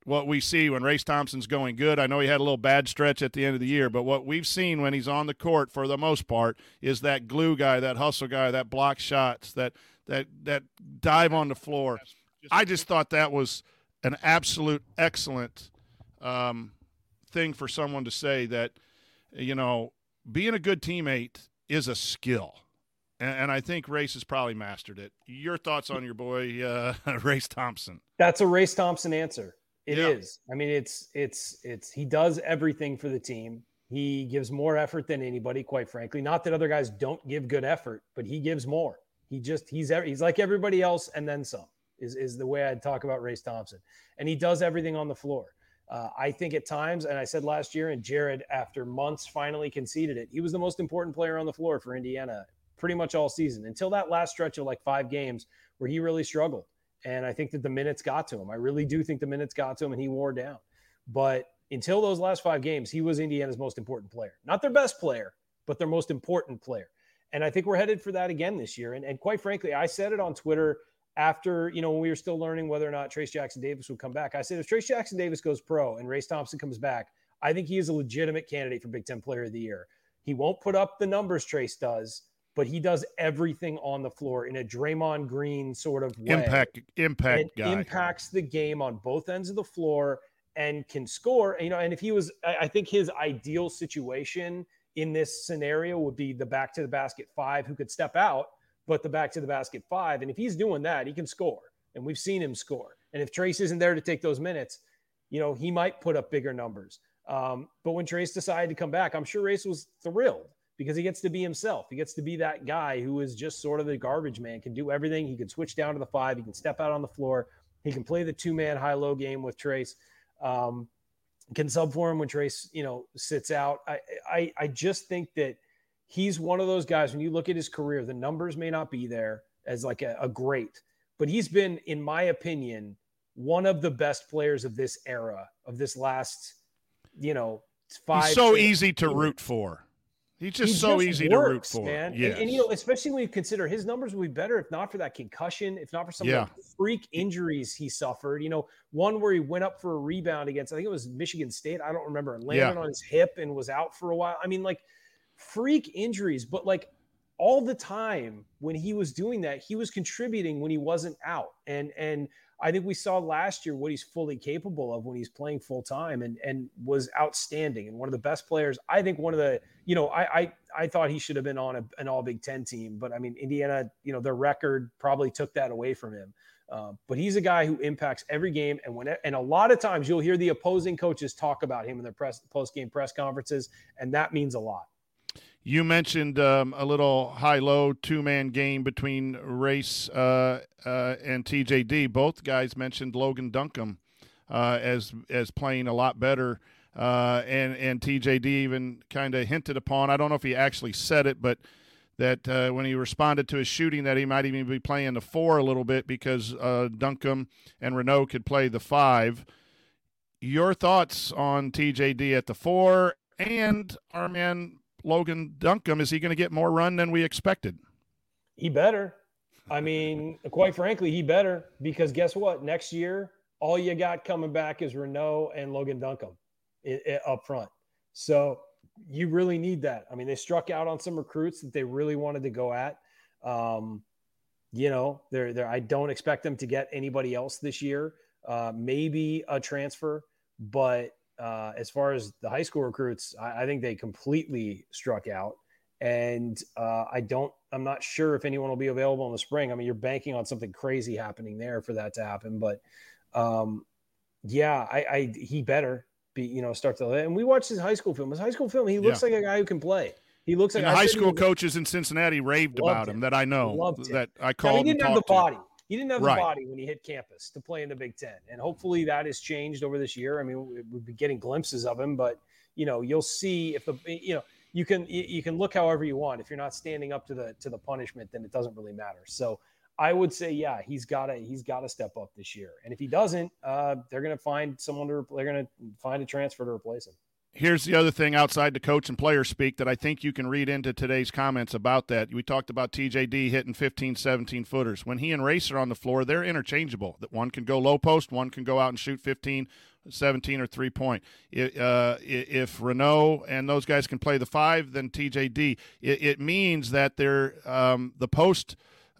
what we see when Race Thompson's going good. I know he had a little bad stretch at the end of the year, but what we've seen when he's on the court for the most part is that glue guy, that hustle guy, that block shots, that that that dive on the floor. I just thought that was an absolute excellent um, thing for someone to say, that, you know, being a good teammate is a skill. And, and I think Race has probably mastered it. Your thoughts on your boy, uh, Race Thompson? That's a Race Thompson answer. It Yeah. is. I mean, it's, it's, it's, he does everything for the team. He gives more effort than anybody, quite frankly. Not that other guys don't give good effort, but he gives more. He just, he's, he's like everybody else and then some, is, is the way I'd talk about Race Thompson. And he does everything on the floor. Uh, I think at times, and I said last year, and Jared, after months, finally conceded it, he was the most important player on the floor for Indiana pretty much all season, until that last stretch of like five games where he really struggled. And I think that the minutes got to him. I really do think the minutes got to him and he wore down. But until those last five games, he was Indiana's most important player. Not their best player, but their most important player. And I think we're headed for that again this year. And, and quite frankly, I said it on Twitter after, you know, when we were still learning whether or not Trayce Jackson-Davis would come back. I said, if Trayce Jackson-Davis goes pro and Race Thompson comes back, I think he is a legitimate candidate for Big Ten Player of the Year. He won't put up the numbers Trayce does, but he does everything on the floor in a Draymond Green sort of way. Impact, impact and guy. Impacts the game on both ends of the floor and can score. And, you know, and if he was, I think his ideal situation in this scenario would be the back to the basket five who could step out, but the back to the basket five. And if he's doing that, he can score. And we've seen him score. And if Trayce isn't there to take those minutes, you know, he might put up bigger numbers. Um, but when Trayce decided to come back, I'm sure Race was thrilled, because he gets to be himself. He gets to be that guy who is just sort of the garbage man, can do everything. He can switch down to the five. He can step out on the floor. He can play the two-man high-low game with Trayce. Um, can sub for him when Trayce, you know, sits out. I, I, I just think that he's one of those guys, when you look at his career, the numbers may not be there as like a, a great, but he's been, in my opinion, one of the best players of this era, of this last, you know, five. He's so six, easy to eight. root for. He's just He so just easy works, to root for. man. Yes. And, and, you know, especially when you consider his numbers would be better if not for that concussion, if not for some Yeah. of the freak injuries he suffered. You know, one where he went up for a rebound against, I think it was Michigan State, I don't remember, and landed Yeah. on his hip and was out for a while. I mean, like, freak injuries, but like all the time when he was doing that, he was contributing when he wasn't out. And and I think we saw last year what he's fully capable of when he's playing full time, and and was outstanding and one of the best players. I think one of the, you know, I I, I thought he should have been on a, an all Big Ten team, but I mean, Indiana, you know, their record probably took that away from him. Uh, but he's a guy who impacts every game. And when, and a lot of times you'll hear the opposing coaches talk about him in their press post-game press conferences. And that means a lot. You mentioned um, a little high-low two-man game between Race uh, uh, and T J D. Both guys mentioned Logan Duncombe uh, as as playing a lot better, uh, and and T J D even kind of hinted upon. I don't know if he actually said it, but that uh, when he responded to his shooting, that he might even be playing the four a little bit, because uh, Duncombe and Renault could play the five. Your thoughts on T J D at the four, and our man Logan Duncombe, is he going to get more run than we expected? He better. I mean, quite frankly, he better, because guess what? Next year, all you got coming back is Renault and Logan Duncombe it, it, up front. So you really need that. I mean, they struck out on some recruits that they really wanted to go at. Um, you know, they're, they're, I don't expect them to get anybody else this year. Uh, maybe a transfer, but Uh, as far as the high school recruits, I, I think they completely struck out. And uh, I don't, I'm not sure if anyone will be available in the spring. I mean, you're banking on something crazy happening there for that to happen. But um, yeah, I, I, he better be, you know, start to, and we watched his high school film. His high school film, he looks Yeah. like a guy who can play. He looks like And the I high said he school was- coaches in Cincinnati raved Loved about him, him. that I know, Loved him. that I Now, called he didn't and have the talked to. body. He didn't have Right. the body when he hit campus to play in the Big Ten. And hopefully that has changed over this year. I mean, we- we've been getting glimpses of him, but you know, you'll see if the, you know, you can, you can look however you want. If you're not standing up to the, to the punishment, then it doesn't really matter. So I would say, yeah, he's got to, he's got to step up this year. And if he doesn't, uh, they're going to find someone to, they're going to find a transfer to replace him. here's the other thing outside the coach and player speak that I think you can read into today's comments about that. We talked about T J D hitting fifteen, seventeen footers. When he and Race are on the floor, they're interchangeable. That one can go low post, one can go out and shoot fifteen, seventeen, or three-point. Uh, if Renault and those guys can play the five, then T J D. It, it means that they're um, the post,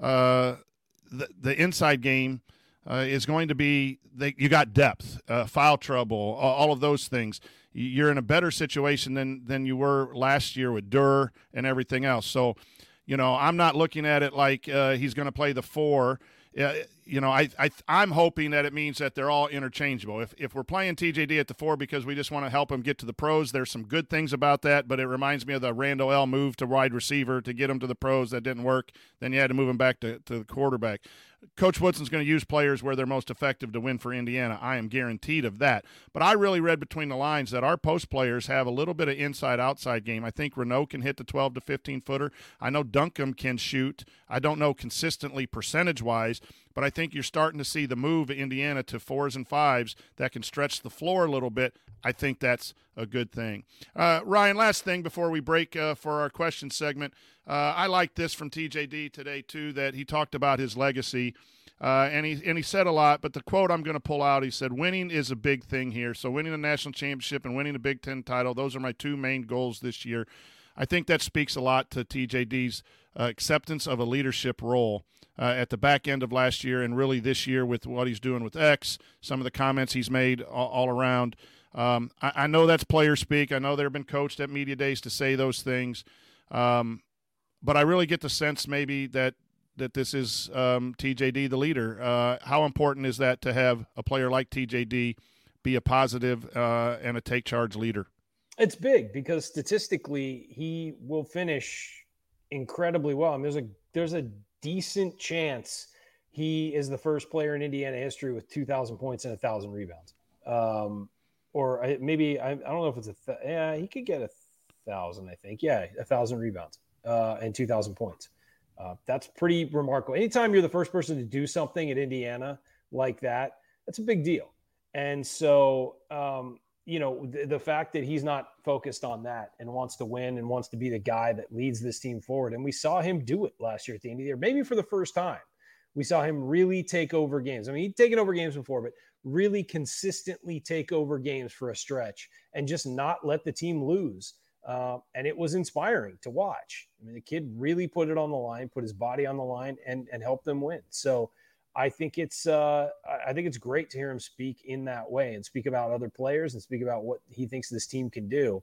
uh, the, the inside game uh, is going to be they, – you got depth, uh, foul trouble, all of those things. You're in a better situation than than you were last year with Durr and everything else. So, you know, I'm not looking at it like uh, he's going to play the four. Uh, you know, I, I, I'm hoping that it means that they're all interchangeable. If if we're playing T J D at the four because we just want to help him get to the pros, there's some good things about that, but it reminds me of the Randall L. move to wide receiver to get him to the pros. That didn't work. Then you had to move him back to, to the quarterback. Coach Woodson's going to use players where they're most effective to win for Indiana. I am guaranteed of that. But I really read between the lines that our post players have a little bit of inside-outside game. I think Renault can hit the twelve to fifteen-footer. I know Duncombe can shoot. I don't know consistently percentage-wise, but I think you're starting to see the move of Indiana to fours and fives that can stretch the floor a little bit. I think that's a good thing. Uh, Ryan, last thing before we break uh, for our question segment. Uh, I like this from T J D today, too, that he talked about his legacy, uh, and he and he said a lot, but the quote I'm going to pull out, he said, winning is a big thing here. So winning the national championship and winning the Big Ten title, those are my two main goals this year. I think that speaks a lot to T J D's uh, acceptance of a leadership role uh, at the back end of last year and really this year with what he's doing with X, some of the comments he's made all, all around. Um, I, I know that's player speak. I know they've been coached at media days to say those things. Um, but I really get the sense maybe that that this is um, T J D, the leader. Uh, how important is that to have a player like T J D be a positive uh, and a take-charge leader? It's big because statistically he will finish incredibly well. I mean, there's a there's a decent chance he is the first player in Indiana history with two thousand points and one thousand rebounds. Um, or maybe, I, I don't know if it's a th- – yeah, he could get a one thousand, I think. Yeah, one thousand rebounds uh, and two thousand points. Uh, that's pretty remarkable. Anytime you're the first person to do something at Indiana like that, that's a big deal. And so, um, you know, the, the fact that he's not focused on that and wants to win and wants to be the guy that leads this team forward. And we saw him do it last year at the end of the year, maybe for the first time. We saw him really take over games. I mean, he'd taken over games before, but really consistently take over games for a stretch and just not let the team lose. Uh, and it was inspiring to watch. I mean, the kid really put it on the line, put his body on the line, and and helped them win. So I think it's uh, I think it's great to hear him speak in that way and speak about other players and speak about what he thinks this team can do.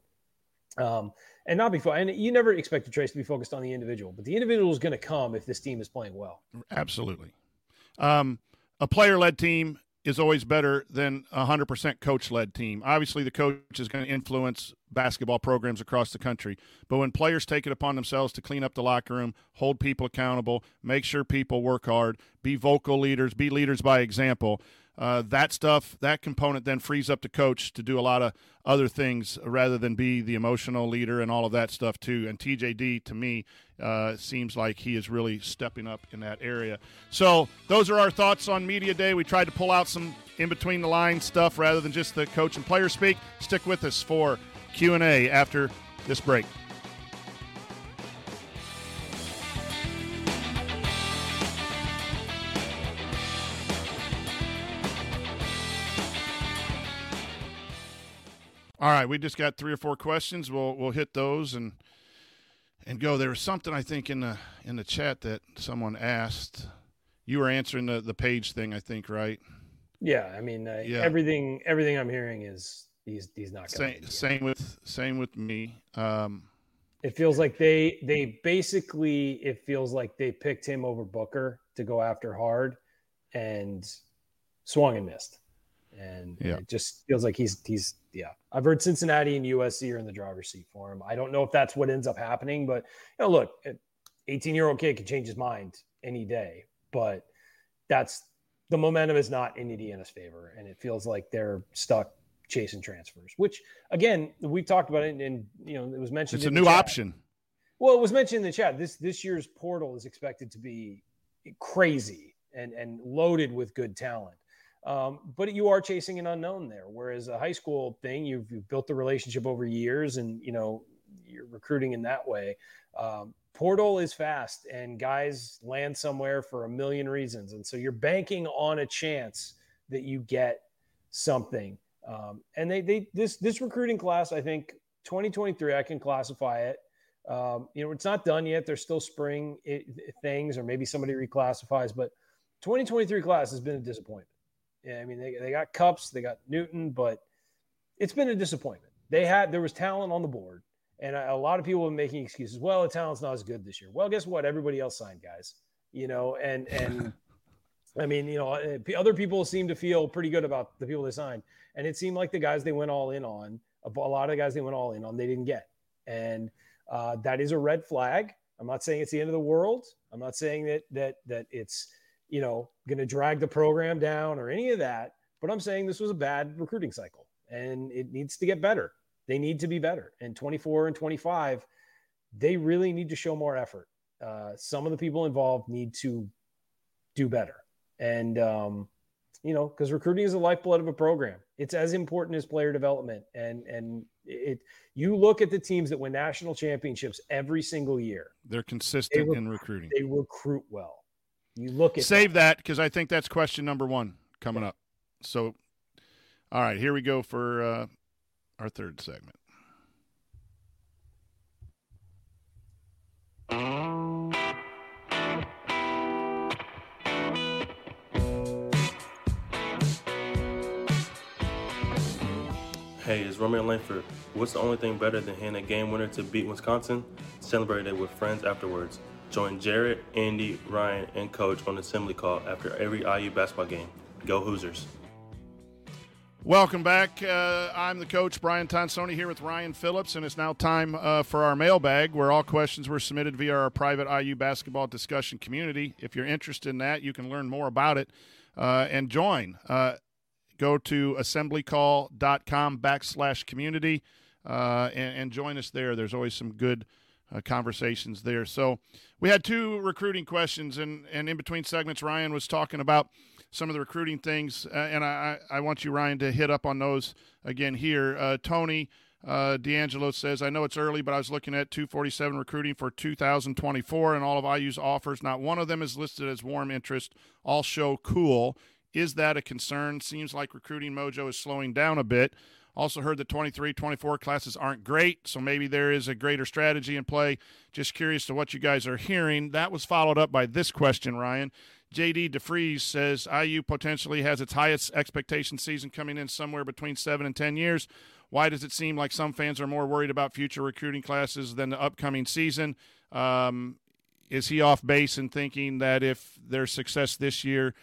Um, and not be fo- and you never expect Trace to be focused on the individual, but the individual is going to come if this team is playing well. Absolutely. Um, a player-led team is always better than a one hundred percent coach-led team. Obviously, the coach is going to influence basketball programs across the country. But when players take it upon themselves to clean up the locker room, hold people accountable, make sure people work hard, be vocal leaders, be leaders by example, uh, that stuff, that component then frees up the coach to do a lot of other things rather than be the emotional leader and all of that stuff too. And T J D, to me, uh, seems like he is really stepping up in that area. So those are our thoughts on Media Day. We tried to pull out some in-between-the-lines stuff rather than just the coach and player speak. Stick with us for Q and A after this break. All right, we just got three or four questions. We'll we'll hit those and and go. There was something I think in the in the chat that someone asked. You were answering the, the page thing, I think, right? Yeah, I mean, uh, yeah. everything everything I'm hearing is he's he's not going to. Same, same with same with me. Um, it feels like they they basically it feels like they picked him over Booker to go after hard, and swung and missed. And yeah. It just feels like he's he's yeah. I've heard Cincinnati and U S C are in the driver's seat for him. I don't know if that's what ends up happening, but you know, look, an eighteen-year-old kid can change his mind any day. But that's the momentum is not in Indiana's favor, and it feels like they're stuck chasing transfers. Which again, we talked about it, and you know, it was mentioned. It's a in new the chat. option. Well, it was mentioned in the chat. This this year's portal is expected to be crazy and and loaded with good talent. Um, but you are chasing an unknown there. Whereas a high school thing, you've, you've built the relationship over years and, you know, you're recruiting in that way. Um, portal is fast and guys land somewhere for a million reasons. And so you're banking on a chance that you get something. Um, and they, they, this, this recruiting class, I think twenty twenty-three, I can classify it. Um, you know, it's not done yet. There's still spring it, things, or maybe somebody reclassifies, but twenty twenty-three class has been a disappointment. Yeah. I mean, they, they got Cups, they got Newton, but it's been a disappointment. They had, there was talent on the board. And a lot of people are making excuses. Well, the talent's not as good this year. Well, guess what? Everybody else signed guys, you know, and, and I mean, you know, other people seem to feel pretty good about the people they signed. And it seemed like the guys they went all in on, a lot of the guys they went all in on, they didn't get. And uh, that is a red flag. I'm not saying it's the end of the world. I'm not saying that, that, that it's, you know, going to drag the program down or any of that, but I'm saying this was a bad recruiting cycle and it needs to get better. They need to be better. And twenty-four and twenty-five, they really need to show more effort. Uh, some of the people involved need to do better. And, um, you know, because recruiting is the lifeblood of a program. It's as important as player development. And and it you look at the teams that win national championships every single year. They're consistent they rec- in recruiting. They recruit well. You look at Save that because I think that's question number one coming yeah. up. So, all right, here we go for uh, – our third segment. Hey, it's Romeo Langford. What's the only thing better than hitting a game winner to beat Wisconsin? Celebrate it with friends afterwards. Join Jared, Andy, Ryan, and Coach on assembly call after every I U basketball game. Go Hoosiers. Welcome back. Uh, I'm the coach, Brian Tonsoni, here with Ryan Phillips, and it's now time uh, for our mailbag, where all questions were submitted via our private I U basketball discussion community. If you're interested in that, you can learn more about it uh, and join. Uh, go to assemblycall.com backslash community uh, and, and join us there. There's always some good uh, conversations there. So we had two recruiting questions, and, and in between segments, Ryan was talking about some of the recruiting things, uh, and I, I want you, Ryan, to hit up on those again here. Uh, Tony uh, D'Angelo says, I know it's early, but I was looking at two forty-seven recruiting for two thousand twenty-four, and all of I U's offers, not one of them is listed as warm interest. All show cool. Is that a concern? Seems like recruiting mojo is slowing down a bit. Also heard the twenty-three twenty-four classes aren't great, so maybe there is a greater strategy in play. Just curious to what you guys are hearing. That was followed up by this question, Ryan. J D DeFries says I U potentially has its highest expectation season coming in somewhere between seven and ten years. Why does it seem like some fans are more worried about future recruiting classes than the upcoming season? Um, is he off base in thinking that if there's success this year,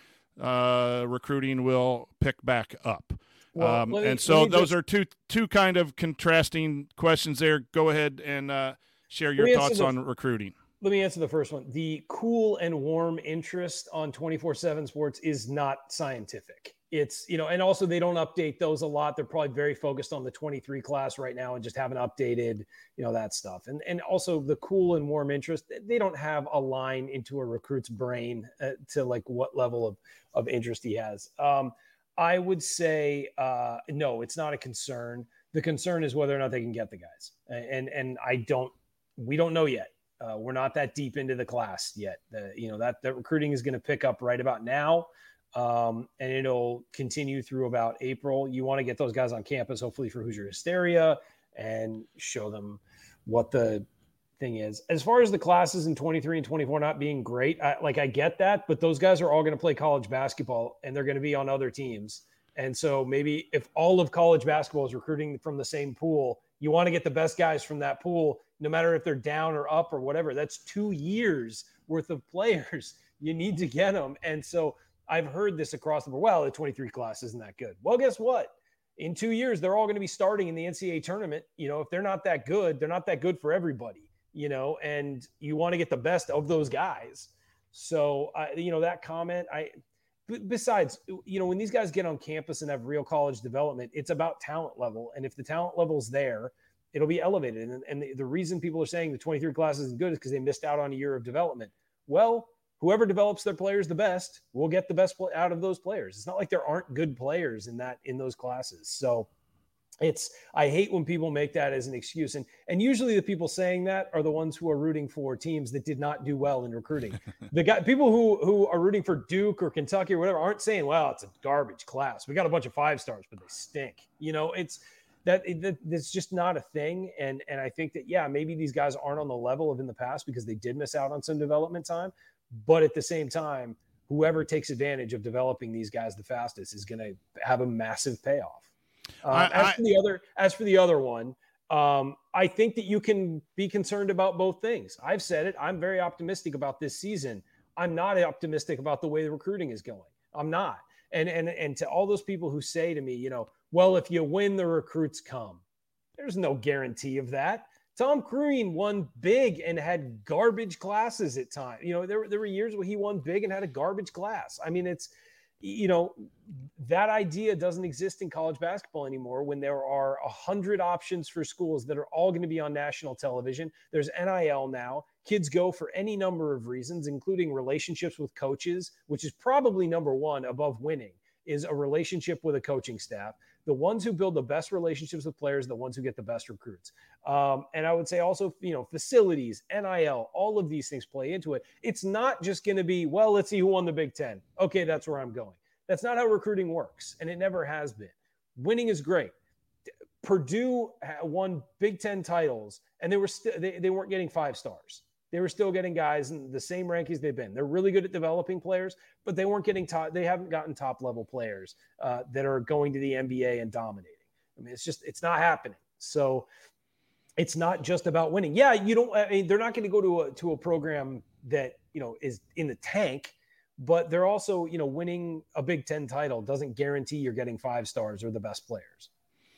uh, recruiting will pick back up? Well, um, me, and so those just, are two two kind of contrasting questions there. Go ahead and uh, share your thoughts the, on recruiting. Let me answer the first one. The cool and warm interest on twenty-four seven Sports is not scientific. It's, you know, and also they don't update those a lot. They're probably very focused on the twenty-three class right now and just haven't updated, you know, that stuff. And and also the cool and warm interest, they don't have a line into a recruit's brain uh, to like what level of, of interest he has. Um, I would say, uh, no, it's not a concern. The concern is whether or not they can get the guys. And, and I don't, we don't know yet. Uh, we're not that deep into the class yet. The, you know, that, that recruiting is going to pick up right about now. Um, and it'll continue through about April. You want to get those guys on campus, hopefully for Hoosier Hysteria, and show them what the thing is. As far as the classes in twenty-three and twenty-four not being great, I, like I get that, but those guys are all going to play college basketball and they're going to be on other teams. And so maybe if all of college basketball is recruiting from the same pool, you want to get the best guys from that pool, no matter if they're down or up or whatever. That's two years worth of players. You need to get them. And so I've heard this across the board. Well, the twenty-three class isn't that good. Well, guess what? In two years, they're all going to be starting in the N C double A tournament. You know, if they're not that good, they're not that good for everybody, you know, and you want to get the best of those guys. So, uh, you know, that comment, I, b- besides, you know, when these guys get on campus and have real college development, it's about talent level. And if the talent level's there, it'll be elevated. And, and the, the reason people are saying the twenty-three class isn't good is because they missed out on a year of development. Well, whoever develops their players the best will get the best play out of those players. It's not like there aren't good players in that, in those classes. So it's, I hate when people make that as an excuse. And, and usually the people saying that are the ones who are rooting for teams that did not do well in recruiting. The guy, people who, who are rooting for Duke or Kentucky or whatever aren't saying, well, it's a garbage class. We got a bunch of five stars, but they stink. You know, it's that, that that's just not a thing. And, and I think that, yeah, maybe these guys aren't on the level of in the past because they did miss out on some development time. But at the same time, whoever takes advantage of developing these guys the fastest is going to have a massive payoff. Um, I, as for the other, as for the other one, um, I think that you can be concerned about both things. I've said it. I'm very optimistic about this season. I'm not optimistic about the way the recruiting is going. I'm not. And and and to all those people who say to me, you know, well, if you win, the recruits come. There's no guarantee of that. Tom Crean won big and had garbage classes at times. You know, there there were years where he won big and had a garbage class. I mean, it's, you know, that idea doesn't exist in college basketball anymore when there are a hundred options for schools that are all going to be on national television. There's N I L now. Kids go for any number of reasons, including relationships with coaches, which is probably number one above winning, is a relationship with a coaching staff. The ones who build the best relationships with players, the ones who get the best recruits. Um, and I would say also, you know, facilities, N I L, all of these things play into it. It's not just going to be, well, let's see who won the Big Ten. Okay, that's where I'm going. That's not how recruiting works, and it never has been. Winning is great. Purdue won Big Ten titles, and they were st- they, they weren't getting five stars. They were still getting guys in the same rankings they've been. They're really good at developing players, but they weren't getting top. They haven't gotten top level players uh, that are going to the N B A and dominating. I mean, it's just, it's not happening. So it's not just about winning. Yeah. You don't, I mean, they're not going to go to a, to a program that, you know, is in the tank, but they're also, you know, winning a Big Ten title doesn't guarantee you're getting five stars or the best players.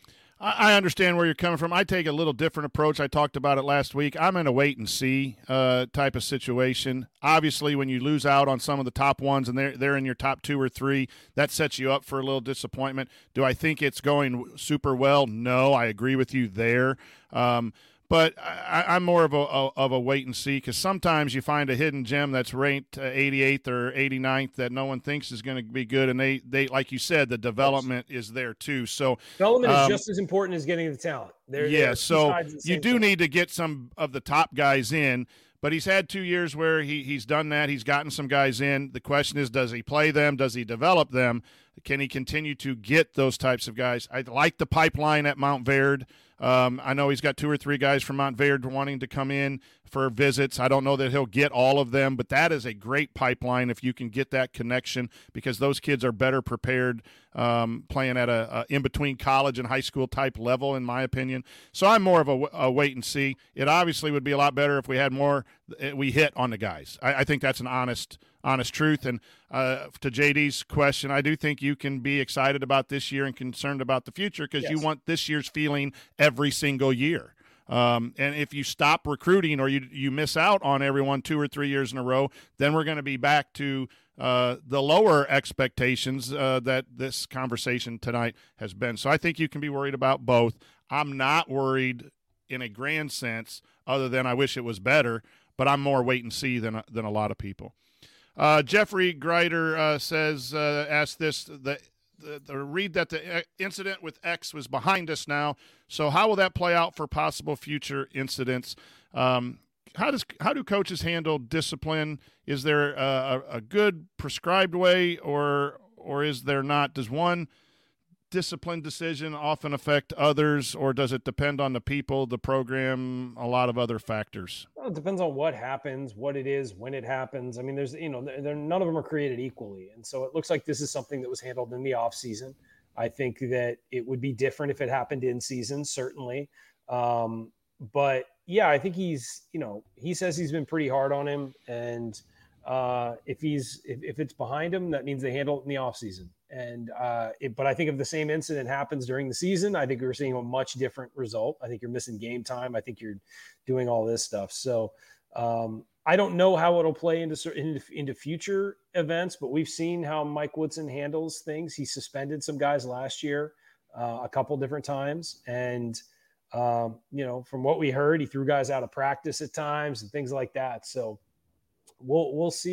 I understand where you're coming from. I take a little different approach. I talked about it last week. I'm in a wait and see uh, type of situation. Obviously, when you lose out on some of the top ones and they're, they're in your top two or three, that sets you up for a little disappointment. Do I think it's going super well? No, I agree with you there. Um, But I, I'm more of a, a of a wait and see, because sometimes you find a hidden gem that's ranked eighty-eighth or eighty-ninth that no one thinks is going to be good, and they, they like you said, the development is there too. So development um, is just as important as getting the talent. They're, yeah, they're so you do thing. need to get some of the top guys in. But he's had two years where he he's done that. He's gotten some guys in. The question is, does he play them? Does he develop them? Can he continue to get those types of guys? I like the pipeline at Montverde. Um, I know he's got two or three guys from Montverde wanting to come in for visits. I don't know that he'll get all of them, but that is a great pipeline if you can get that connection, because those kids are better prepared um, playing at a, a in-between college and high school type level, in my opinion. So I'm more of a, a wait and see. It obviously would be a lot better if we had more we hit on the guys. I, I think that's an honest honest truth. And uh, to J D's question, I do think you can be excited about this year and concerned about the future, because yes. you want this year's feeling every single year. Um, and if you stop recruiting or you you miss out on everyone two or three years in a row, then we're going to be back to uh, the lower expectations uh, that this conversation tonight has been. So I think you can be worried about both. I'm not worried in a grand sense, other than I wish it was better, but I'm more wait and see than than a lot of people. Uh, Jeffrey Greider uh, says, uh, asked this, the, the, the read that the incident with X was behind us now. So how will that play out for possible future incidents? Um, how does how do coaches handle discipline? Is there a, a good prescribed way, or or is there not? Does one discipline decision often affect others, or does it depend on the people, the program, a lot of other factors? Well, it depends on what happens, what it is, when it happens. I mean, there's, you know, they're, none of them are created equally. And so it looks like this is something that was handled in the off season. I think that it would be different if it happened in season, certainly. Um, but yeah, I think he's, you know, he says he's been pretty hard on him. And uh, if he's, if, if it's behind him, that means they handle it in the off season. And, uh, it, but I think if the same incident happens during the season, I think we're seeing a much different result. I think you're missing game time. I think you're doing all this stuff. So um, I don't know how it'll play into, into, into future events, but we've seen how Mike Woodson handles things. He suspended some guys last year uh, a couple different times. And, um, you know, from what we heard, he threw guys out of practice at times and things like that. So we'll, we'll see.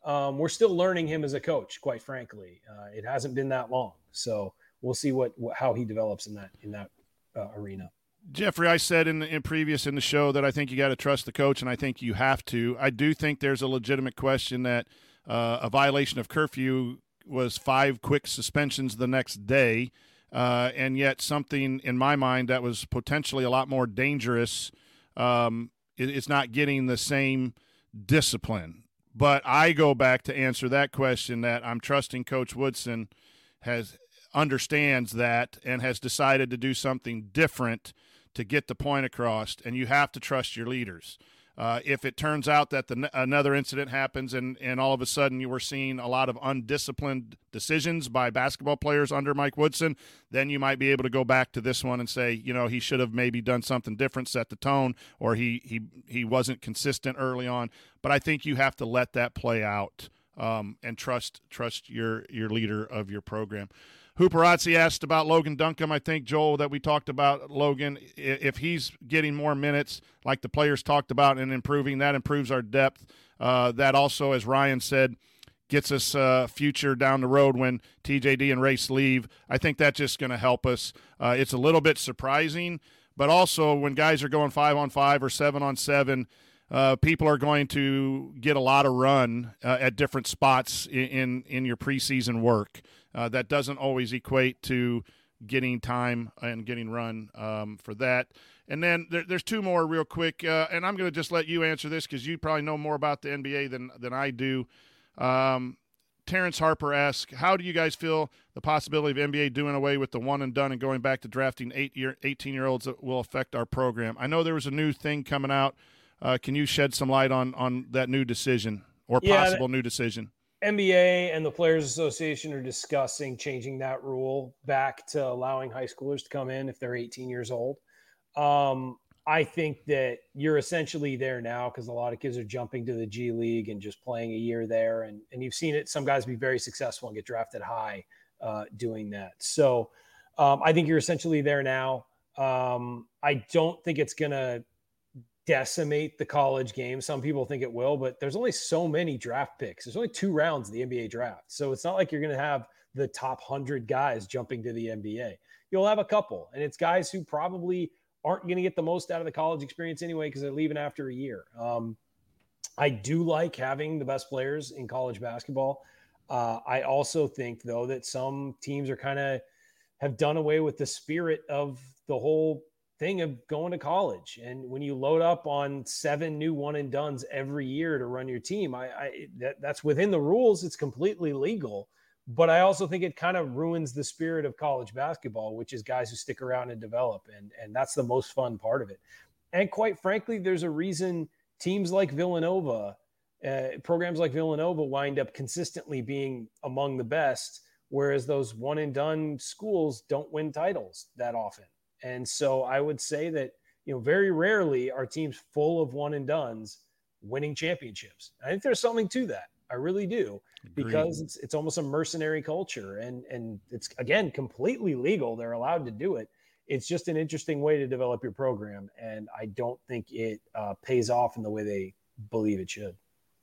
Um, we're still learning him as a coach, quite frankly. Uh, it hasn't been that long. So we'll see what, what how he develops in that in that uh, arena. Jeffrey, I said in, in previous in the show that I think you got to trust the coach, and I think you have to. I do think there's a legitimate question that uh, a violation of curfew was five quick suspensions the next day, uh, and yet something in my mind that was potentially a lot more dangerous um, it, it's not getting the same discipline. But I go back to answer that question that I'm trusting Coach Woodson has understands that and has decided to do something different to get the point across, and you have to trust your leaders. Uh, if it turns out that the, another incident happens and, and all of a sudden you were seeing a lot of undisciplined decisions by basketball players under Mike Woodson, then you might be able to go back to this one and say, you know, he should have maybe done something different, set the tone, or he he he wasn't consistent early on. But I think you have to let that play out um, and trust trust your your leader of your program. Hooperazzi asked about Logan Duncombe. I think, Joel, that we talked about Logan. If he's getting more minutes like the players talked about and improving, that improves our depth. Uh, that also, as Ryan said, gets us uh, future down the road when T J D and Race leave. I think that's just going to help us. Uh, it's a little bit surprising, but also when guys are going five on five or seven on seven, uh, people are going to get a lot of run uh, at different spots in, in, in your preseason work. Uh, that doesn't always equate to getting time and getting run um, for that. And then there, there's two more real quick, uh, and I'm going to just let you answer this because you probably know more about the N B A than, than I do. Um, Terrence Harper asks, how do you guys feel the possibility of N B A doing away with the one and done and going back to drafting eight year, eighteen-year-olds that will affect our program? I know there was a new thing coming out. Uh, can you shed some light on, on that new decision or Yeah, possible that- new decision? N B A and the Players Association are discussing changing that rule back to allowing high schoolers to come in if they're eighteen years old. Um, I think that you're essentially there now because a lot of kids are jumping to the G League and just playing a year there. And, and you've seen it. Some guys be very successful and get drafted high uh, doing that. So um, I think you're essentially there now. Um, I don't think it's going to decimate the college game. Some people think it will, but there's only so many draft picks. There's only two rounds of the N B A draft. So it's not like you're going to have the top one hundred guys jumping to the N B A. You'll have a couple, and it's guys who probably aren't going to get the most out of the college experience anyway because they're leaving after a year. Um, I do like having the best players in college basketball. Uh, I also think, though, that some teams are kind of have done away with the spirit of the whole thing of going to college. And when you load up on seven new one and dones every year to run your team, I, I that, that's within the rules. It's completely legal. But I also think it kind of ruins the spirit of college basketball, which is guys who stick around and develop. And, and that's the most fun part of it. And quite frankly, there's a reason teams like Villanova, uh, programs like Villanova wind up consistently being among the best, whereas those one and done schools don't win titles that often. And so I would say that, you know, very rarely are teams full of one and dones winning championships. I think there's something to that. I really do, Agreed. because it's it's almost a mercenary culture, and and it's, again, completely legal. They're allowed to do it. It's just an interesting way to develop your program, and I don't think it uh, pays off in the way they believe it should.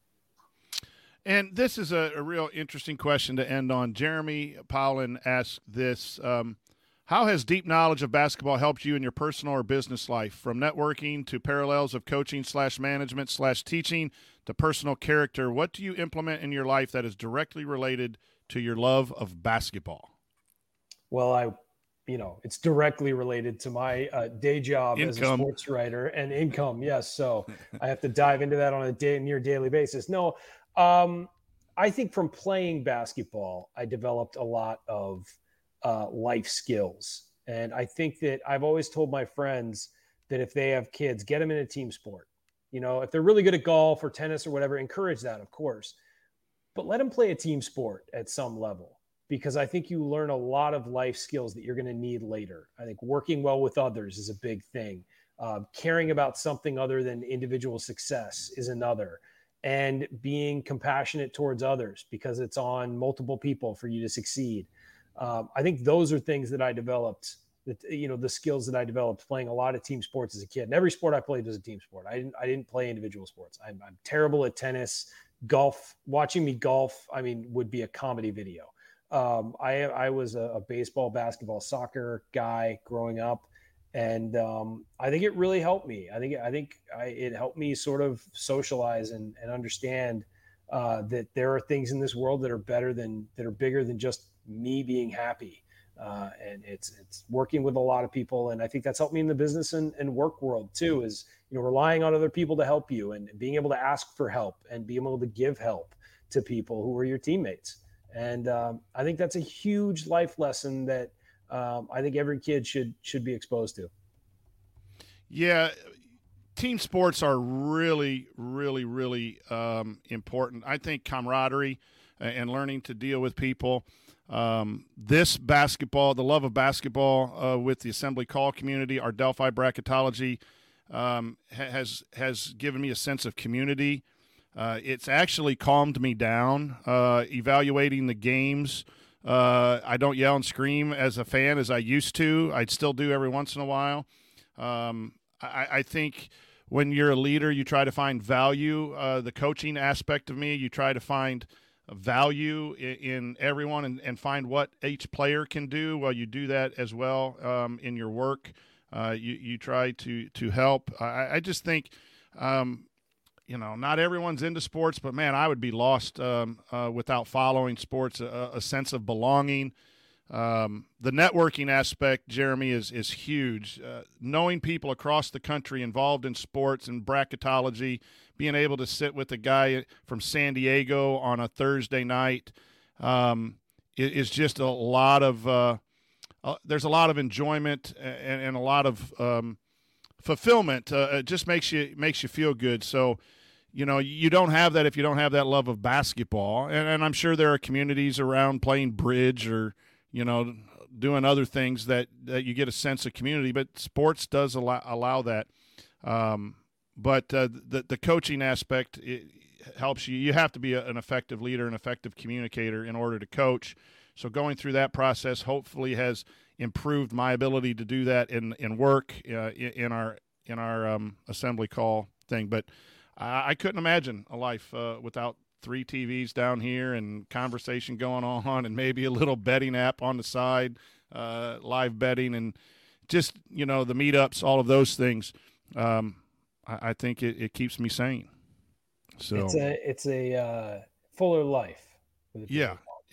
And this is a, a real interesting question to end on. Jeremy Powlin asked this. Um, How has deep knowledge of basketball helped you in your personal or business life, from networking to parallels of coaching slash management slash teaching to personal character? What do you implement in your life that is directly related to your love of basketball? Well, I, you know, it's directly related to my uh, day job Income. as a sports writer and income. Yes. So I have to dive into that on a day, near daily basis. No, um, I think from playing basketball, I developed a lot of uh, life skills. And I think that I've always told my friends that if they have kids, get them in a team sport. You know, if they're really good at golf or tennis or whatever, encourage that, of course. But let them play a team sport at some level, because I think you learn a lot of life skills that you're going to need later. I think working well with others is a big thing. Uh, caring about something other than individual success is another. And being compassionate towards others, because it's on multiple people for you to succeed. Um, I think those are things that I developed, that, you know, the skills that I developed playing a lot of team sports as a kid. And every sport I played was a team sport. I didn't, I didn't play individual sports. I'm, I'm terrible at tennis, golf, watching me golf, I mean, would be a comedy video. Um, I, I was a, a baseball, basketball, soccer guy growing up. And um, I think it really helped me. I think, I think I, it helped me sort of socialize and, and understand uh, that there are things in this world that are better than, that are bigger than just me being happy. Uh, and it's, it's working with a lot of people. And I think that's helped me in the business and, and work world too, is, you know, relying on other people to help you and being able to ask for help and being able to give help to people who are your teammates. And um, I think that's a huge life lesson that um, I think every kid should, should be exposed to. Yeah. Team sports are really, really, really um, important. I think camaraderie and learning to deal with people. Um, this basketball, the love of basketball uh, with the Assembly Call community, our Delphi bracketology um, has has given me a sense of community. Uh, it's actually calmed me down uh, evaluating the games. Uh, I don't yell and scream as a fan as I used to. I'd still do every once in a while. Um, I, I think when you're a leader, you try to find value. Uh, the coaching aspect of me, you try to find value in, in everyone and, and find what each player can do. Well, you do that as well um, in your work. Uh, you, you try to, to help. I, I just think, um, you know, not everyone's into sports, but man, I would be lost um, uh, without following sports, a, a sense of belonging. Um, the networking aspect, Jeremy, is, is huge. Uh, knowing people across the country involved in sports and bracketology, being able to sit with a guy from San Diego on a Thursday night um, is, is just a lot of uh, uh, there's a lot of enjoyment and, and a lot of um, fulfillment. Uh, it just makes you makes you feel good. So, you know, you don't have that if you don't have that love of basketball. And, and I'm sure there are communities around playing bridge or, you know, doing other things that, that you get a sense of community. But sports does allow, allow that. Um, but uh, the the coaching aspect it helps you. You have to be a, an effective leader, an effective communicator in order to coach. So going through that process hopefully has improved my ability to do that in in work uh, in, in our in our um, assembly call thing. But I, I couldn't imagine a life uh, without three T Vs down here and conversation going on and maybe a little betting app on the side, uh, live betting, and just, you know, the meetups, all of those things. Um, I, I think it, it keeps me sane. So it's a, it's a uh, fuller life. Yeah.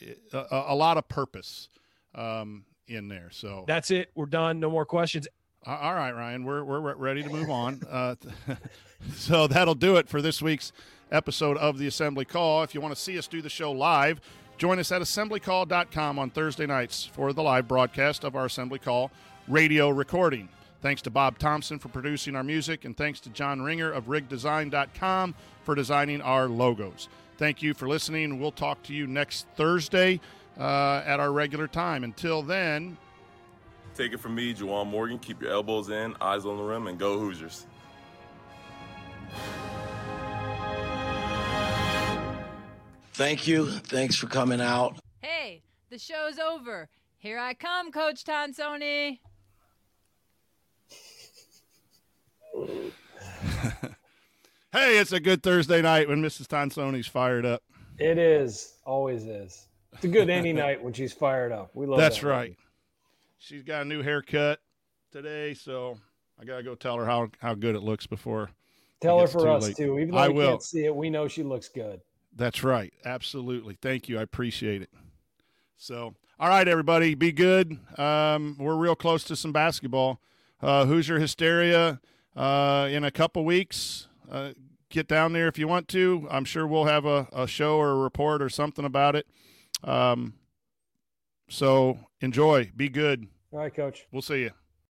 A, a lot of purpose um, in there. So that's it. We're done. No more questions. All right, Ryan, we're, we're ready to move on. Uh, so that'll do it for this week's episode of the Assembly Call. If you want to see us do the show live, join us at assembly call dot com on Thursday nights for the live broadcast of our Assembly Call radio recording. Thanks to Bob Thompson for producing our music, and thanks to John Ringer of rig design dot com for designing our logos. Thank you for listening. We'll talk to you next Thursday uh, at our regular time. Until then, take it from me, Juwan Morgan. Keep your elbows in, eyes on the rim, and go Hoosiers. Thank you. Thanks for coming out. Hey, the show's over. Here I come, Coach Tonsoni. Hey, it's a good Thursday night when Missus Tonsoni's fired up. It is. Always is. It's a good any night when she's fired up. We love That's that. right. She's got a new haircut today, so I got to go tell her how, how good it looks before. Tell her for us, late. too. Even though I we will. can't see it, we know she looks good. That's right. Absolutely. Thank you. I appreciate it. So, all right, everybody, be good. Um, we're real close to some basketball. Uh, Hoosier Hysteria uh, in a couple weeks. Uh, get down there if you want to. I'm sure we'll have a, a show or a report or something about it. Um, so enjoy. Be good. All right, Coach. We'll see you.